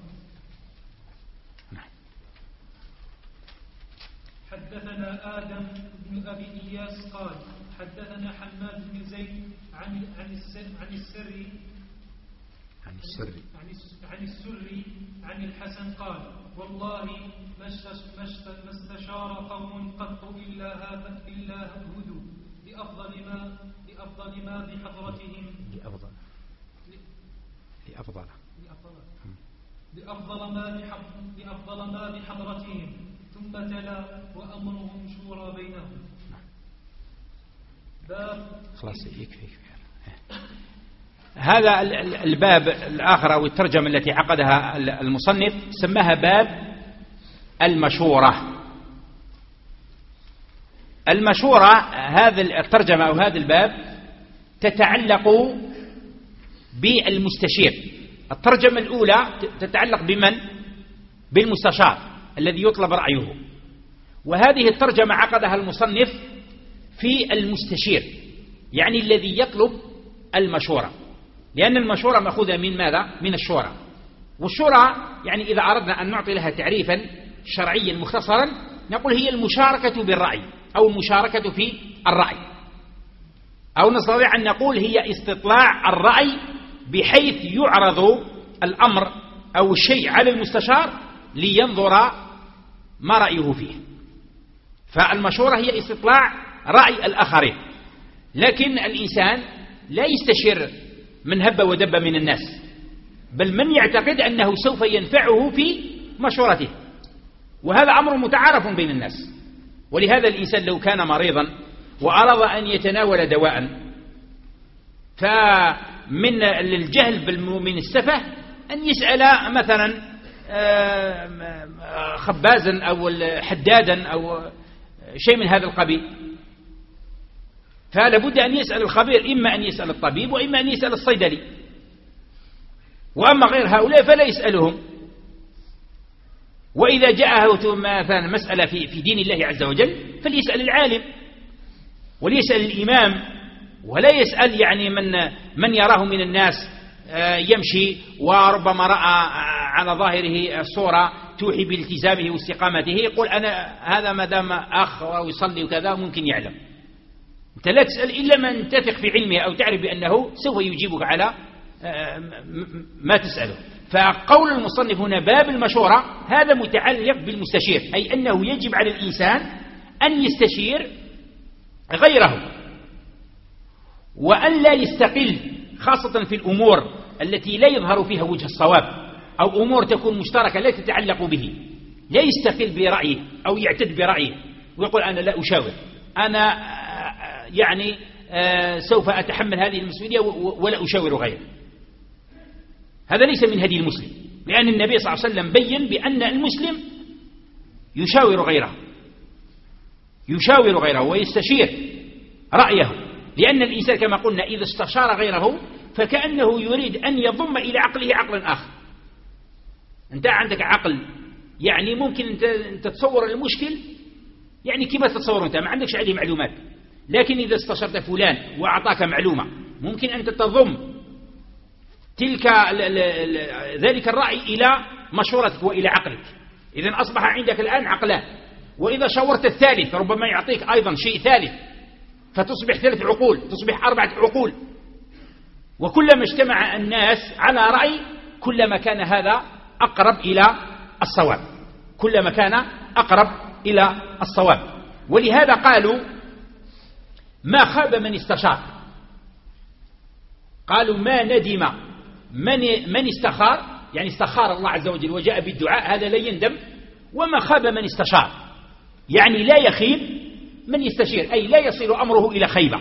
حدثنا آدم بن أبي إياس قال: حدثنا حماد بن زيد عن عن السر عن السري عن السري عن السري عن الحسن قال: والله ما استشار قوم قط إلا هذا إلا هدوا لأفضل ما لأفضل ما بحضرتهم لأفضل لأفضل لأفضل ما لأفضل ما بحضرتهم ثم تلا: وأمرهم شورى بينهم. باب خلاص يكفي. هذا الباب الآخر أو الترجمة التي عقدها المصنف سماها باب المشورة. المشورة هذا الترجمة أو هذا الباب تتعلق بالمستشير. الترجمة الأولى تتعلق بمن؟ بالمستشار الذي يطلب رأيه. وهذه الترجمة عقدها المصنف في المستشير، يعني الذي يطلب المشورة، لأن المشورة مأخوذة من ماذا؟ من الشورى. والشورى يعني إذا أردنا أن نعطي لها تعريفا شرعيا مختصرا نقول هي المشاركة بالرأي أو المشاركة في الرأي، أو نستطيع أن نقول هي استطلاع الرأي بحيث يعرض الأمر أو الشيء على المستشار لينظر ما رأيه فيه. فالمشورة هي استطلاع رأي الآخرين، لكن الإنسان لا يستشير من هب ودب من الناس، بل من يعتقد أنه سوف ينفعه في مشورته، وهذا أمر متعارف بين الناس. ولهذا الإنسان لو كان مريضا وأراد أن يتناول دواء، فمن الجهل من السفه أن يسأل مثلا خبازا أو حدادا أو شيء من هذا القبيل، فلا بد أن يسأل الخبير، إما أن يسأل الطبيب وإما أن يسأل الصيدلي. وأما غير هؤلاء فلا يسألهم. وإذا جاءه مثلا مسألة في في دين الله عز وجل فليسأل العالم وليسأل الإمام، ولا يسأل يعني من من يراه من الناس يمشي وربما رأى على ظاهره الصورة توحي بالتزامه واستقامته، يقول أنا هذا ما دام أخ ويصلي وكذا ممكن يعلم. أنت لا تسأل إلا من تثق في علمه أو تعرف بأنه سوف يجيبك على ما تسأله. فقول المصنف هنا باب المشورة هذا متعلق بالمستشير، أي أنه يجب على الإنسان أن يستشير غيره، وأن لا يستقل، خاصة في الأمور التي لا يظهر فيها وجه الصواب أو أمور تكون مشتركة لا تتعلق به، لا يستقل برأيه أو يعتد برأيه ويقول أنا لا أشاور، أنا يعني سوف أتحمل هذه المسؤولية ولا أشاور غيره. هذا ليس من هدي المسلم، لأن النبي صلى الله عليه وسلم بين بأن المسلم يشاور غيره يشاور غيره ويستشير رأيه، لأن الإنسان كما قلنا إذا استشار غيره فكأنه يريد أن يضم إلى عقله عقلا آخر. أنت عندك عقل يعني ممكن أنت تتصور المشكل يعني كيف تتصور أنت ما عندكش عليه معلومات، لكن إذا استشرت فلان وأعطاك معلومة ممكن أن تضم تلك ذلك الرأي إلى مشورتك وإلى عقلك. إذن أصبح عندك الآن عقلان، وإذا شاورت الثالث ربما يعطيك أيضا شيء ثالث، فتصبح ثلاث عقول، تصبح أربعة عقول. وكلما اجتمع الناس على رأي كلما كان هذا أقرب إلى الصواب، كلما كان أقرب إلى الصواب. ولهذا قالوا ما خاب من استشار، قالوا ما ندم من من استخار، يعني استخار الله عز وجل وجاء بالدعاء هذا لا يندم، وما خاب من استشار يعني لا يخيب من يستشير، أي لا يصل أمره إلى خيبة.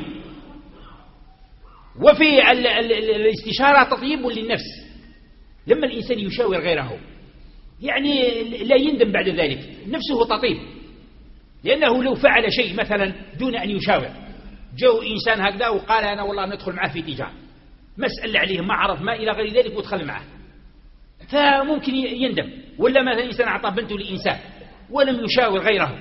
وفي الاستشارة تطيب للنفس، لما الإنسان يشاور غيره يعني لا يندم بعد ذلك، نفسه تطيب، لأنه لو فعل شيء مثلا دون أن يشاور، جو إنسان هكذا وقال أنا والله ندخل معه في تجارة، مسألة عليه ما عرف ما إلى غير ذلك ودخل معه، فممكن يندم. ولا مثلا إنسان أعطى بنته لإنسان ولم يشاور غيره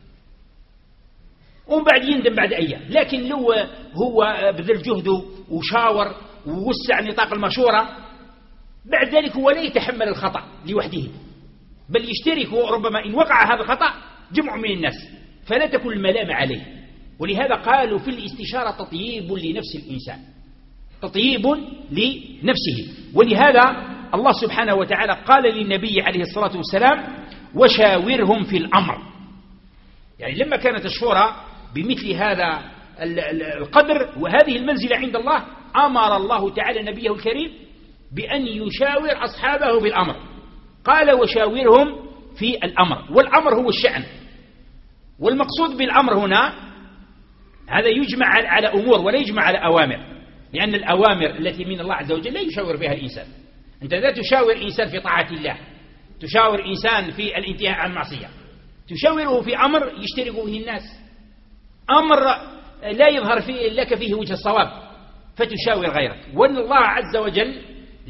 ومن بعد يندم بعد أيام. لكن لو هو بذل جهده وشاور ووسع نطاق المشورة بعد ذلك هو لا يتحمل الخطأ لوحده، بل يشترك، وربما إن وقع هذا الخطأ جمع من الناس، فلا تكون الملامة عليه. ولهذا قالوا في الاستشارة تطييب لنفس الإنسان، تطييب لنفسه. ولهذا الله سبحانه وتعالى قال للنبي عليه الصلاة والسلام وشاورهم في الأمر، يعني لما كانت الشورى بمثل هذا القدر وهذه المنزلة عند الله أمر الله تعالى نبيه الكريم بأن يشاور أصحابه بالأمر. قال وشاورهم في الأمر، والأمر هو الشأن. والمقصود بالأمر هنا هذا يجمع على أمور ولا يجمع على أوامر، لأن الأوامر التي من الله عز وجل لا يشاور بها الإنسان. أنت لا تشاور إنسان في طاعة الله، تشاور إنسان في الانتهاء عن المعصية، تشاوره في أمر يشترك فيه الناس، أمر لا يظهر فيه لك فيه وجه الصواب فتشاور غيرك. وأن الله عز وجل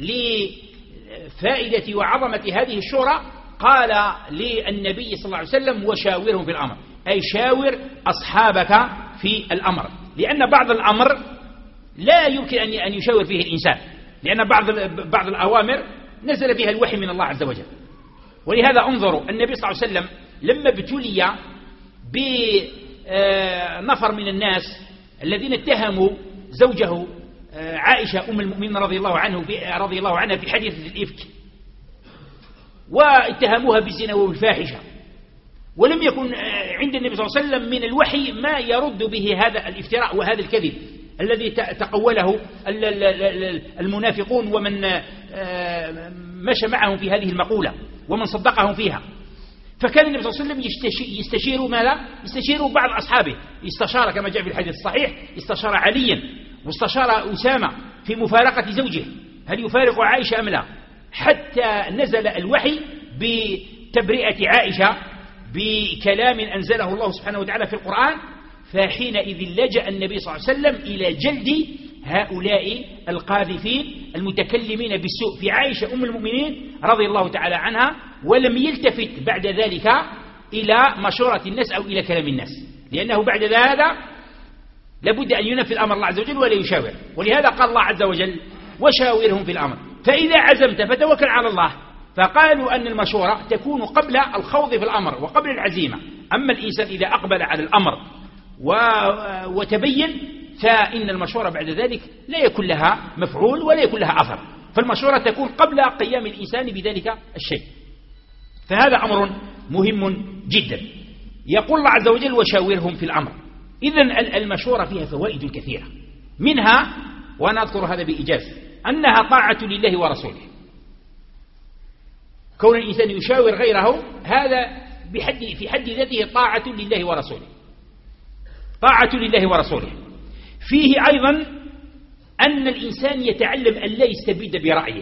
لفائدة وعظمة هذه الشورى قال للنبي صلى الله عليه وسلم وشاورهم في الأمر، أي شاور أصحابك في الأمر، لأن بعض الأمر لا يمكن أن يشاور فيه الإنسان، لأن بعض بعض الأوامر نزل فيها الوحي من الله عز وجل. ولهذا انظروا النبي صلى الله عليه وسلم لما ابتلي بنفر من الناس الذين اتهموا زوجه عائشة أم المؤمنين رضي الله عنه رضي الله عنها في حادثة الإفك، واتهموها بالزنا والفاحشة، ولم يكن عند النبي صلى الله عليه وسلم من الوحي ما يرد به هذا الافتراء وهذا الكذب الذي تقوله المنافقون ومن مشى معهم في هذه المقولة ومن صدقهم فيها. فكان النبي صلى الله عليه وسلم يستشير ماذا؟ يستشير بعض أصحابه، استشار كما جاء في الحديث الصحيح، استشار عليا واستشار أسامة في مفارقة زوجه، هل يفارق عائشة أم لا، حتى نزل الوحي بتبرئة عائشة بكلام أنزله الله سبحانه وتعالى في القرآن. فحينئذ لجأ النبي صلى الله عليه وسلم إلى جلد هؤلاء القاذفين المتكلمين بالسوء في عائشة أم المؤمنين رضي الله تعالى عنها، ولم يلتفت بعد ذلك إلى مشورة الناس أو إلى كلام الناس، لأنه بعد هذا لابد أن ينفذ أمر الله عز وجل ولا يشاور. ولهذا قال الله عز وجل وشاورهم في الأمر فإذا عزمت فتوكل على الله. فقالوا أن المشورة تكون قبل الخوض في الأمر وقبل العزيمة. أما الإنسان إذا أقبل على الأمر وتبين فإن المشورة بعد ذلك لا يكون لها مفعول ولا يكون لها أثر، فالمشورة تكون قبل قيام الإنسان بذلك الشيء. فهذا أمر مهم جدا. يقول الله عز وجل وشاورهم في الأمر. إذن المشورة فيها فوائد كثيرة، منها وأنا أذكر هذا بإيجاز أنها طاعة لله ورسوله. كون الإنسان يشاور غيره هذا بحد في حد ذاته طاعة لله ورسوله، طاعة لله ورسوله. فيه أيضا أن الإنسان يتعلم أن لا يستبد برأيه،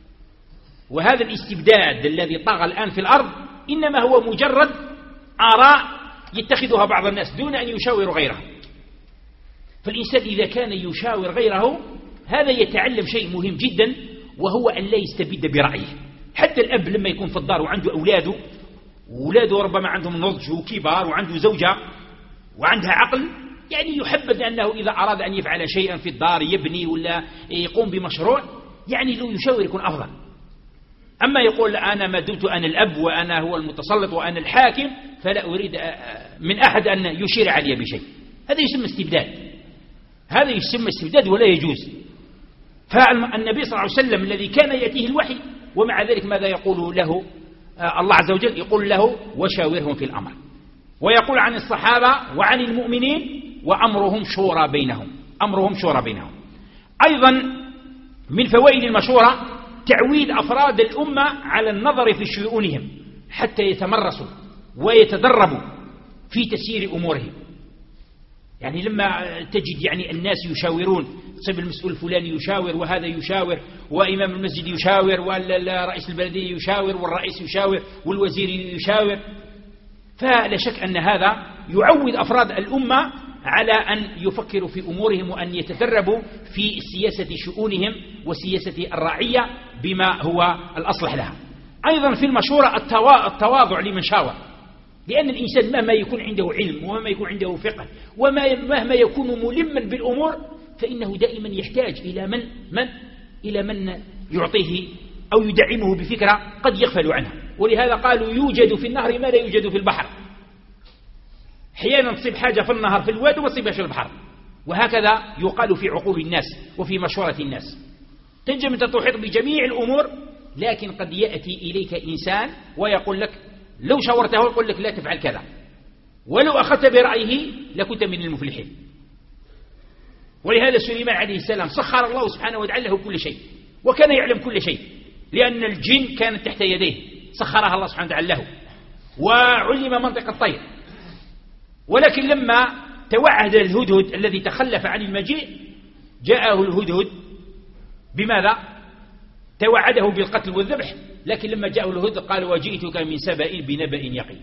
وهذا الاستبداد الذي طغى الآن في الأرض إنما هو مجرد آراء يتخذها بعض الناس دون أن يشاور غيره. فالإنسان إذا كان يشاور غيره هذا يتعلم شيء مهم جدا، وهو أن لا يستبد برأيه. حتى الأب لما يكون في الدار وعنده أولاده، أولاده ربما عندهم نضج وكبار وعنده زوجة وعندها عقل، يعني يحبذ أنه إذا أراد أن يفعل شيئا في الدار يبني ولا يقوم بمشروع يعني لو يشاور يكون أفضل. أما يقول أنا ما دمت أنا الأب وأنا هو المتسلط وأنا الحاكم فلا أريد من أحد أن يشير علي بشيء، هذا يسمى استبداد، هذا يسمى استبداد ولا يجوز. فالنبي صلى الله عليه وسلم الذي كان يأتيه الوحي ومع ذلك ماذا يقول له الله عز وجل؟ يقول له وشاورهم في الأمر. ويقول عن الصحابة وعن المؤمنين وأمرهم شورى بينهم، أمرهم شورى بينهم. أيضا من فوائد المشورة تعويد أفراد الأمة على النظر في شؤونهم حتى يتمرسوا ويتدربوا في تسيير أمورهم. يعني لما تجد يعني الناس يشاورون، تصيب المسؤول الفلاني يشاور وهذا يشاور وإمام المسجد يشاور والرئيس البلدية يشاور والرئيس يشاور والوزير يشاور، فلا شك أن هذا يعود أفراد الأمة على أن يفكروا في أمورهم وأن يتدربوا في سياسة شؤونهم وسياسة الرعية بما هو الأصلح لها. أيضا في المشورة التواضع لمن شاور، لأن الإنسان مهما يكون عنده علم ومهما يكون عنده فقه ومهما يكون ملما بالأمور فإنه دائما يحتاج إلى من من إلى من يعطيه أو يدعمه بفكرة قد يغفل عنها. ولهذا قالوا يوجد في النهر ما لا يوجد في البحر، أحيانا تصيب حاجة في النهر في الواد وما تصيبهاش في البحر، وهكذا يقال في عقول الناس وفي مشورة الناس. تنجم أنت تحيط بجميع الأمور، لكن قد يأتي إليك إنسان ويقول لك لو شاورته يقول لك لا تفعل كذا، ولو أخذت برأيه لكنت من المفلحين. ولهذا سليمان عليه السلام سخر الله سبحانه وتعالى له كل شيء، وكان يعلم كل شيء، لأن الجن كانت تحت يديه سخرها الله سبحانه وتعالى له، وعلم منطق الطير. ولكن لما توعد الهدهد الذي تخلف عن المجيء جاءه الهدهد بماذا؟ توعده بالقتل والذبح، لكن لما جاءه الهدهد قال وجئتك من سبأ بنبأ يقين.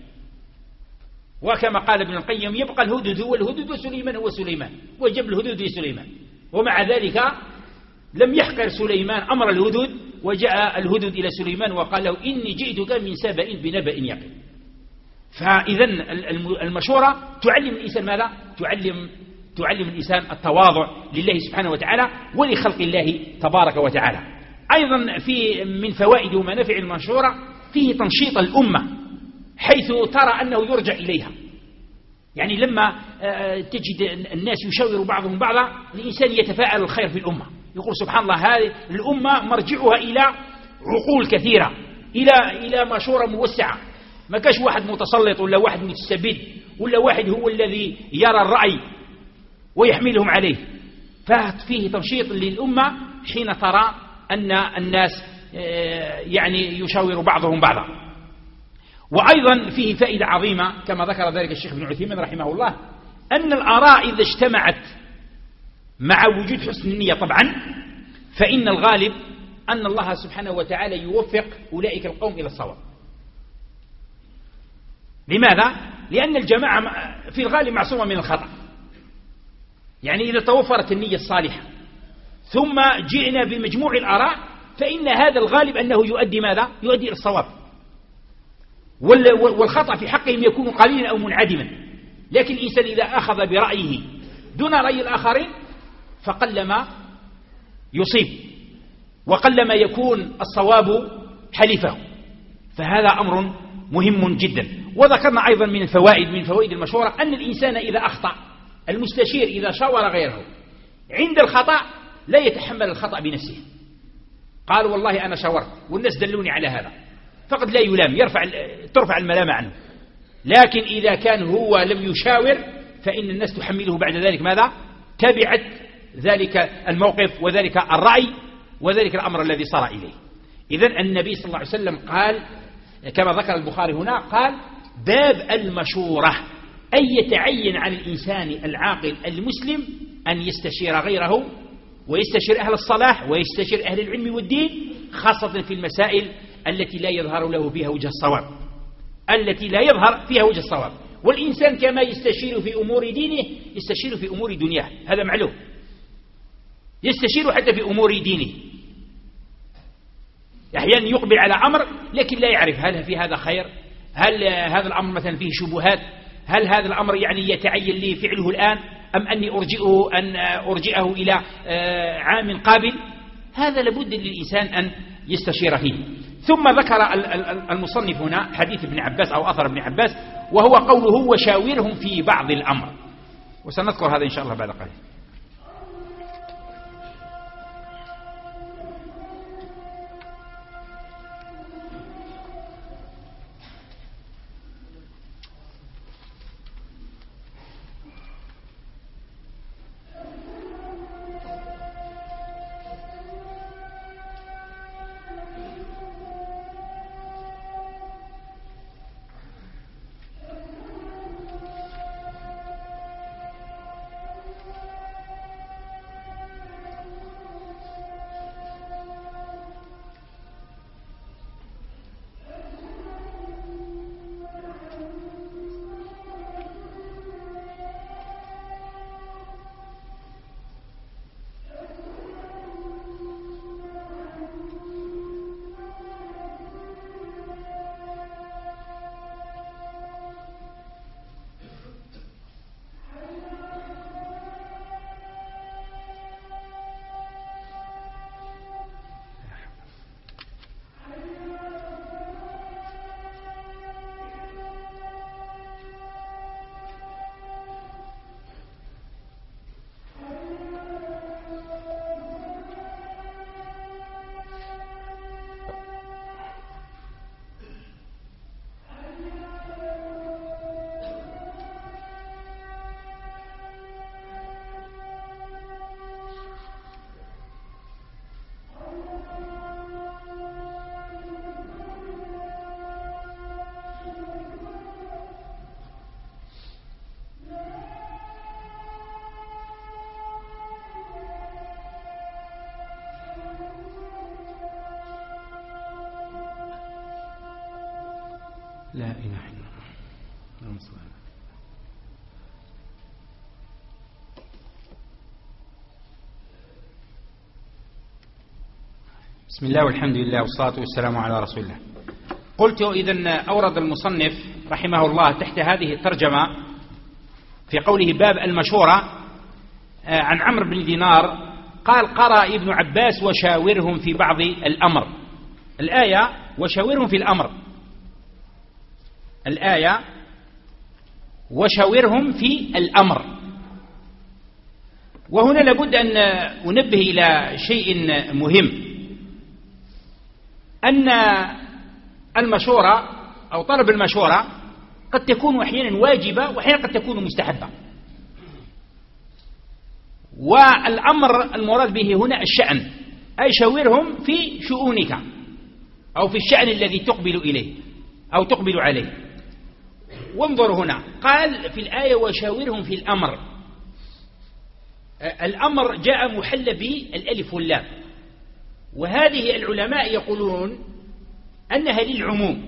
وكما قال ابن القيم يبقى الهدهد هو الهدهد وسليمان هو سليمان، وجب الهدهد لسليمان، ومع ذلك لم يحقر سليمان أمر الهدهد، وجاء الهدهد إلى سليمان وقال له إني جئتك من سبأ بنبأ يقين. فإذا المشورة تعلم الإنسان ماذا؟ تعلم تعلم الإنسان التواضع لله سبحانه وتعالى ولخلق الله تبارك وتعالى. أيضا في من فوائد ومنافع المشورة فيه تنشيط الأمة حيث ترى أنه يرجع إليها. يعني لما تجد الناس يشاور بعضهم بعضا الإنسان يتفاعل الخير في الأمة، يقول سبحان الله هذه الأمة مرجعها إلى عقول كثيرة، إلى إلى مشورة موسعة، ما كاش واحد متسلط ولا واحد متستبد ولا واحد هو الذي يرى الرأي ويحملهم عليه. ففيه تنشيط للأمة حين ترى أن الناس يعني يشاور بعضهم بعضا. وأيضا فيه فائدة عظيمة كما ذكر ذلك الشيخ ابن عثيمين رحمه الله، أن الآراء إذا اجتمعت مع وجود حسن النية طبعا فإن الغالب أن الله سبحانه وتعالى يوفق أولئك القوم إلى الصواب. لماذا؟ لأن الجماعة في الغالب معصومة من الخطأ. يعني إذا توفرت النية الصالحة ثم جئنا بمجموع الآراء فإن هذا الغالب أنه يؤدي ماذا؟ يؤدي إلى الصواب. والخطأ في حقهم يكون قليلا أو منعدما. لكن الإنسان إذا أخذ برأيه دون رأي الآخرين فقلما يصيب وقلما يكون الصواب حليفه. فهذا أمر مهم جدا. وذكرنا أيضا من الفوائد من فوائد المشورة أن الإنسان إذا أخطأ، المستشير إذا شاور غيره عند الخطأ لا يتحمل الخطأ بنفسه. قال والله أنا شاورت والناس دلوني على هذا، فقد لا يلام، يرفع ترفع الملامة عنه. لكن إذا كان هو لم يشاور فإن الناس تحمله بعد ذلك ماذا؟ تبعت ذلك الموقف وذلك الرأي وذلك الأمر الذي صار إليه. إذن النبي صلى الله عليه وسلم قال كما ذكر البخاري هنا، قال باب المشورة، أن يتعين على الإنسان العاقل المسلم أن يستشير غيره ويستشير أهل الصلاح ويستشير أهل العلم والدين، خاصة في المسائل التي لا يظهر له فيها وجه الصواب التي لا يظهر فيها وجه الصواب. والإنسان كما يستشير في أمور دينه يستشير في أمور دنياه، هذا معلوم، يستشير حتى في أمور دينه. أحيانا يقبل على أمر لكن لا يعرف هل في هذا خير، هل هذا الأمر مثلا فيه شبهات، هل هذا الأمر يعني يتعين لي فعله الآن أم أني أرجئه أن أرجئه إلى عام قابل. هذا لابد للإنسان أن يستشير فيه. ثم ذكر المصنف هنا حديث ابن عباس أو أثر ابن عباس، وهو قوله وشاورهم في بعض الأمر، وسنذكر هذا إن شاء الله بعد قليل. لا إله إلا الله. بسم الله والحمد لله والصلاة والسلام على رسول الله. قلت إذن أورد المصنف رحمه الله تحت هذه الترجمة في قوله باب المشورة عن عمرو بن دينار قال قرأ ابن عباس وشاورهم في بعض الأمر. الآية وشاورهم في الأمر الآية وشاورهم في الأمر. وهنا لابد أن أنبه إلى شيء مهم، أن المشورة أو طلب المشورة قد تكون أحيانا واجبة وأحيانا قد تكون مستحبة. والأمر المراد به هنا الشأن، أي شاورهم في شؤونك أو في الشأن الذي تقبل إليه أو تقبل عليه. وانظروا هنا قال في الآية وشاورهم في الأمر. الأمر جاء محل بالألف واللام، وهذه العلماء يقولون أنها للعموم.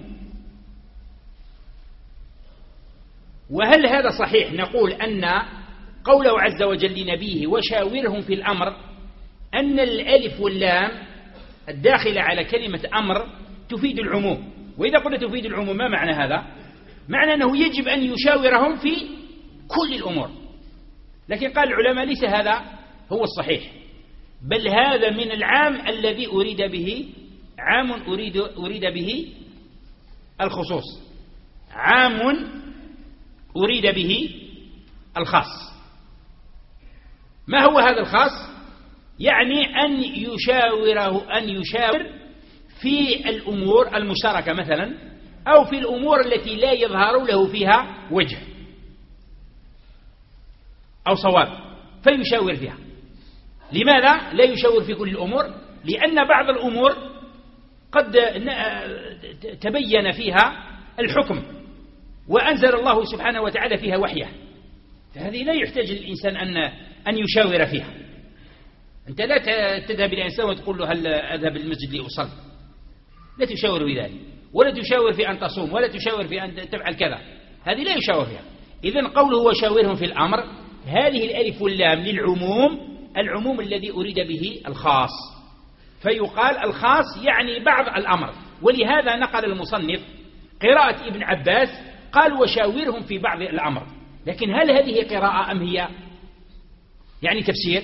وهل هذا صحيح؟ نقول أن قوله عز وجل لنبيه وشاورهم في الأمر أن الألف واللام الداخلة على كلمة أمر تفيد العموم. وإذا قلنا تفيد العموم ما معنى هذا؟ معنى أنه يجب أن يشاورهم في كل الأمور. لكن قال العلماء ليس هذا هو الصحيح، بل هذا من العام الذي أريد به عام أريد, أريد به الخصوص، عام أريد به الخاص. ما هو هذا الخاص؟ يعني أن يشاوره أن يشاور في الأمور المشتركة مثلا، أو في الأمور التي لا يظهر له فيها وجه أو صواب فيشاور فيها. لماذا لا يشاور في كل الأمور؟ لأن بعض الأمور قد تبين فيها الحكم وأنزل الله سبحانه وتعالى فيها وحيه، فهذه لا يحتاج الإنسان أن أن يشاور فيها. أنت لا تذهب إلى إنسان وتقول له هل أذهب المسجد لأصلي، لا تشاور بذلك، ولا تشاور في أن تصوم، ولا تشاور في أن تفعل كذا، هذه لا يشاور فيها. إذن قوله وشاورهم في الأمر، هذه الألف واللام للعموم، العموم الذي أريد به الخاص، فيقال الخاص يعني بعض الأمر. ولهذا نقل المصنف قراءة ابن عباس قال وشاورهم في بعض الأمر. لكن هل هذه قراءة أم هي يعني تفسير؟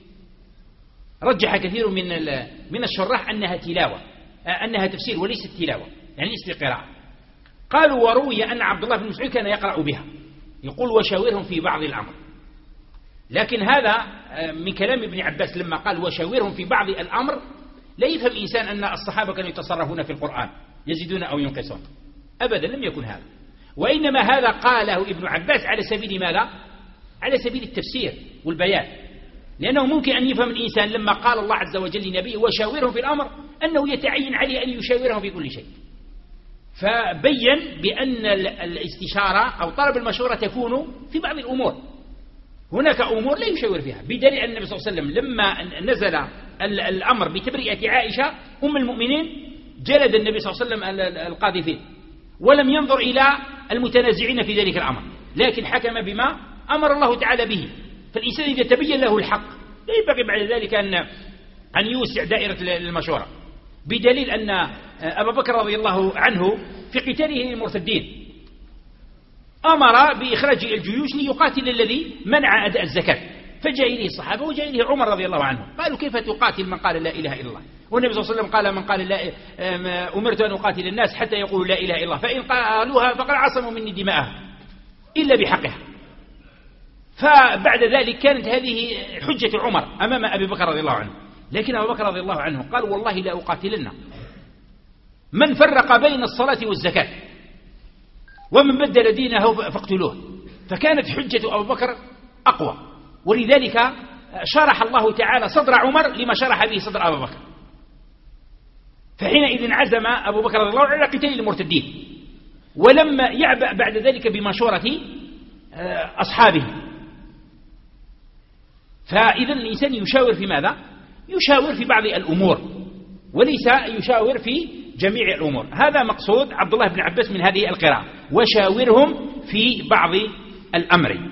رجح كثير من من الشراح أنها تلاوة، أنها تفسير وليست تلاوة، يعني ليست قراءة. قالوا وروي أن عبد الله بن مسعود كان يقرأ بها، يقول وشاورهم في بعض الأمر. لكن هذا من كلام ابن عباس لما قال وشاورهم في بعض الأمر، لا يفهم إنسان أن الصحابة كانوا يتصرفون في القرآن يزيدون أو ينقصون، أبدا لم يكن هذا. وإنما هذا قاله ابن عباس على سبيل ماذا؟ على سبيل التفسير والبيان، لأنه ممكن أن يفهم الإنسان لما قال الله عز وجل لنبيه وشاورهم في الأمر أنه يتعين عليه أن يشاورهم في كل شيء، فبين بأن الاستشارة أو طلب المشورة تكون في بعض الأمور. هناك أمور لا يشاور فيها، بدليل أن النبي صلى الله عليه وسلم لما نزل الأمر بتبرئة عائشة أم المؤمنين جلد النبي صلى الله عليه وسلم القاذفين، ولم ينظر إلى المتنازعين في ذلك الأمر، لكن حكم بما أمر الله تعالى به. فالإنسان إذا تبين له الحق لا ينبغي بعد ذلك أن أن يوسع دائرة المشورة، بدليل أن أبا بكر رضي الله عنه في قتاله المرتدين أمر بإخراج الجيوش ليقاتل الذي منع أداء الزكاة، فجاء إليه الصحابة وجاء إليه عمر رضي الله عنه، قالوا كيف تقاتل من قال لا إله إلا الله؟ والنبي صلى الله عليه وسلم قال من قال لا أمرت أن أقاتل الناس حتى يقولوا لا إله إلا الله، فإن قالوها فقد عصموا مني دماءهم إلا بحقها. فبعد ذلك كانت هذه حجة عمر أمام أبي بكر رضي الله عنه، لكن أبو بكر رضي الله عنه قال والله لا أقاتلن من فرق بين الصلاة والزكاة، ومن بدل دينه فاقتلوه. فكانت حجة أبو بكر أقوى، ولذلك شرح الله تعالى صدر عمر لما شرح به صدر أبو بكر. فحينئذ عزم أبو بكر رضي الله عنه على قتال المرتدين، ولما يعبأ بعد ذلك بمشورة أصحابه. فإذا الإنسان يشاور في ماذا؟ يشاور في بعض الأمور وليس يشاور في جميع الأمور. هذا مقصود عبد الله بن عباس من هذه القراءة، وشاورهم في بعض الأمر.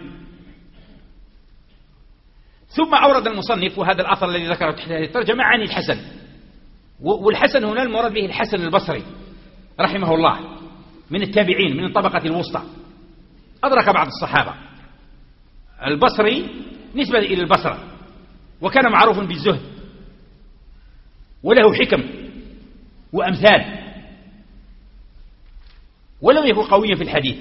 ثم أورد المصنف وهذا الأثر الذي ذكره تحت هذه الترجمة عن الحسن، والحسن هنا المراد به الحسن البصري رحمه الله من التابعين من الطبقة الوسطى، أدرك بعض الصحابة. البصري نسبة إلى البصرة، وكان معروف بالزهد وله حكم وأمثال. ولم يكن قويا في الحديث.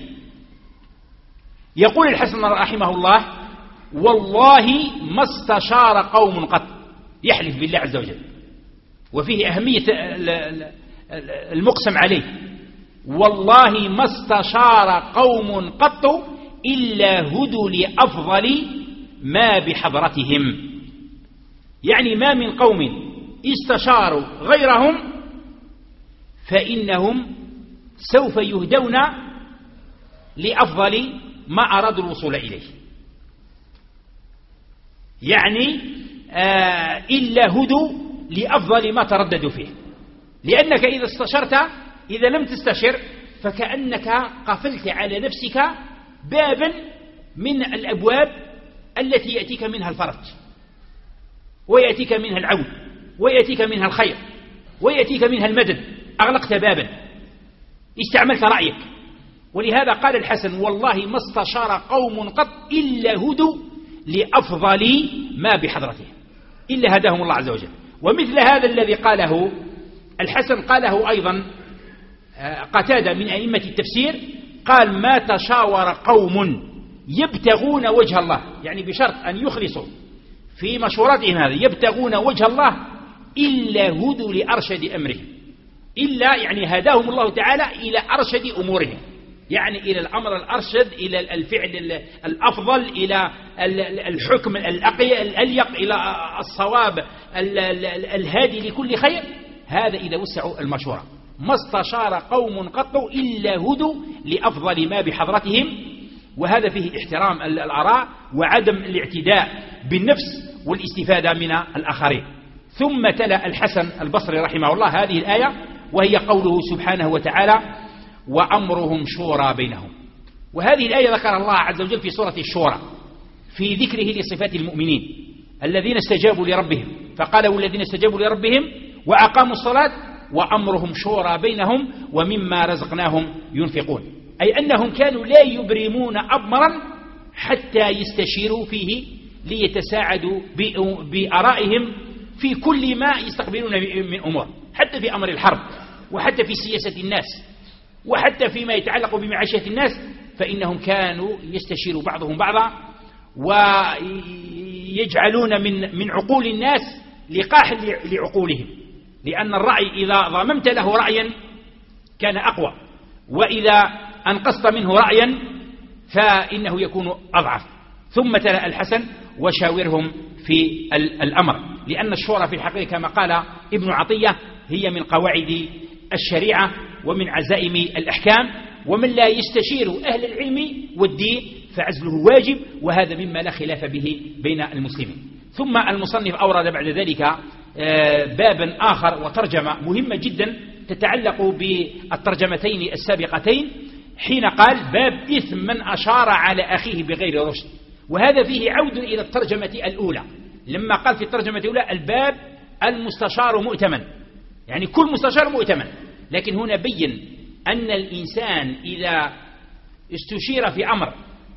يقول الحسن رحمه الله: والله ما استشار قوم قط، يحلف بالله عز وجل، وفيه أهمية المقسم عليه. والله ما استشار قوم قط إلا هدوا لأفضل ما بحضرتهم، يعني ما من قوم استشاروا غيرهم فإنهم سوف يهدون لأفضل ما أرادوا الوصول إليه، يعني آه إلا هدوا لأفضل ما ترددوا فيه. لأنك إذا استشرت، إذا لم تستشر فكأنك قفلت على نفسك بابا من الأبواب التي يأتيك منها الفرج، ويأتيك منها العون، ويأتيك منها الخير، ويأتيك منها المدد. أغلقت بابا، استعملت رأيك. ولهذا قال الحسن: والله ما استشار قوم قط إلا هدوا لأفضل ما بحضرته، إلا هداهم الله عز وجل. ومثل هذا الذي قاله الحسن قاله أيضا قتادة من أئمة التفسير، قال: ما تشاور قوم يبتغون وجه الله، يعني بشرط أن يخلصوا في مشوراتهم هذا، يبتغون وجه الله، إلا هدوا لأرشد أمرهم، إلا يعني هداهم الله تعالى إلى أرشد أمورهم، يعني إلى الأمر الأرشد، إلى الفعل الأفضل، إلى الحكم الأليق، إلى الصواب الهادي لكل خير. هذا إذا وسعوا المشورة. ما استشار قوم قط إلا هدوا لأفضل ما بحضرتهم. وهذا فيه احترام الآراء وعدم الاعتداء بالنفس والاستفادة من الآخرين. ثم تلا الحسن البصري رحمه الله هذه الآية، وهي قوله سبحانه وتعالى: وأمرهم شورى بينهم. وهذه الآية ذكر الله عز وجل في سورة الشورى في ذكره لصفات المؤمنين الذين استجابوا لربهم، فقال: والذين استجابوا لربهم وأقاموا الصلاة وأمرهم شورى بينهم ومما رزقناهم ينفقون، أي أنهم كانوا لا يبرمون أمرا حتى يستشيروا فيه ليتساعدوا بآرائهم في كل ما يستقبلون من أمور، حتى في أمر الحرب، وحتى في سياسة الناس، وحتى فيما يتعلق بمعيشة الناس، فإنهم كانوا يستشيروا بعضهم بعضا ويجعلون من من عقول الناس لقاح لعقولهم، لأن الرأي إذا ضممت له رأيا كان أقوى، وإذا أنقصت منه رأيا فإنه يكون أضعف. ثم تلا الحسن: وشاورهم في الأمر، لأن الشورى في الحقيقة كما قال ابن عطية هي من قواعد الشريعة ومن عزائم الأحكام، ومن لا يستشير أهل العلم والدين فعزله واجب، وهذا مما لا خلاف به بين المسلمين. ثم المصنف أورد بعد ذلك بابا آخر وترجمة مهمة جدا تتعلق بالترجمتين السابقتين، حين قال: باب إثم من أشار على أخيه بغير رشد. وهذا فيه عود إلى الترجمة الأولى، لما قال في الترجمة الأولى: الباب المستشار مؤتمن، يعني كل مستشار مؤتمن. لكن هنا بين أن الإنسان إذا استشير في أمر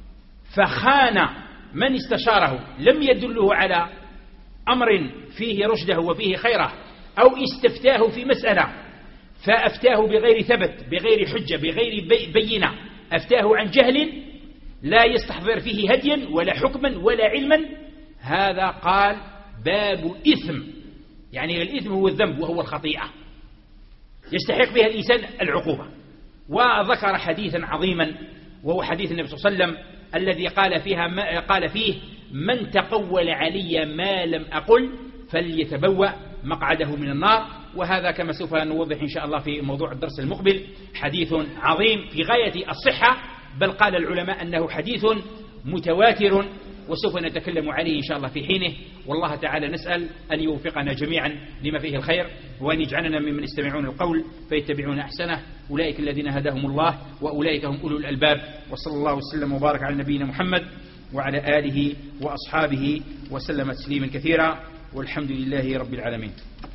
فخان من استشاره، لم يدله على أمر فيه رشده وفيه خيره، أو استفتاه في مسألة فأفتاه بغير ثبت، بغير حجة، بغير بينة، أفتاه عن جهل لا يستحضر فيه هديا ولا حكما ولا علما، هذا قال باب إثم، يعني الإثم هو الذنب وهو الخطيئة يستحق بها الإنسان العقوبة. وذكر حديثا عظيما وهو حديث النبي صلى الله عليه وسلم الذي قال فيها ما قال فيه: من تقول علي ما لم أقل فليتبوأ مقعده من النار. وهذا كما سوف نوضح إن شاء الله في موضوع الدرس المقبل حديث عظيم في غاية الصحة، بل قال العلماء أنه حديث متواتر، وسوف نتكلم عليه إن شاء الله في حينه. والله تعالى نسأل أن يوفقنا جميعا لما فيه الخير، وأن يجعلنا ممن يستمعون القول فيتبعون أحسنه. أولئك الذين هداهم الله وأولئك هم أولو الألباب. وصلى الله وسلم وبارك على نبينا محمد وعلى آله وأصحابه وسلم تسليما كثيرا، والحمد لله رب العالمين.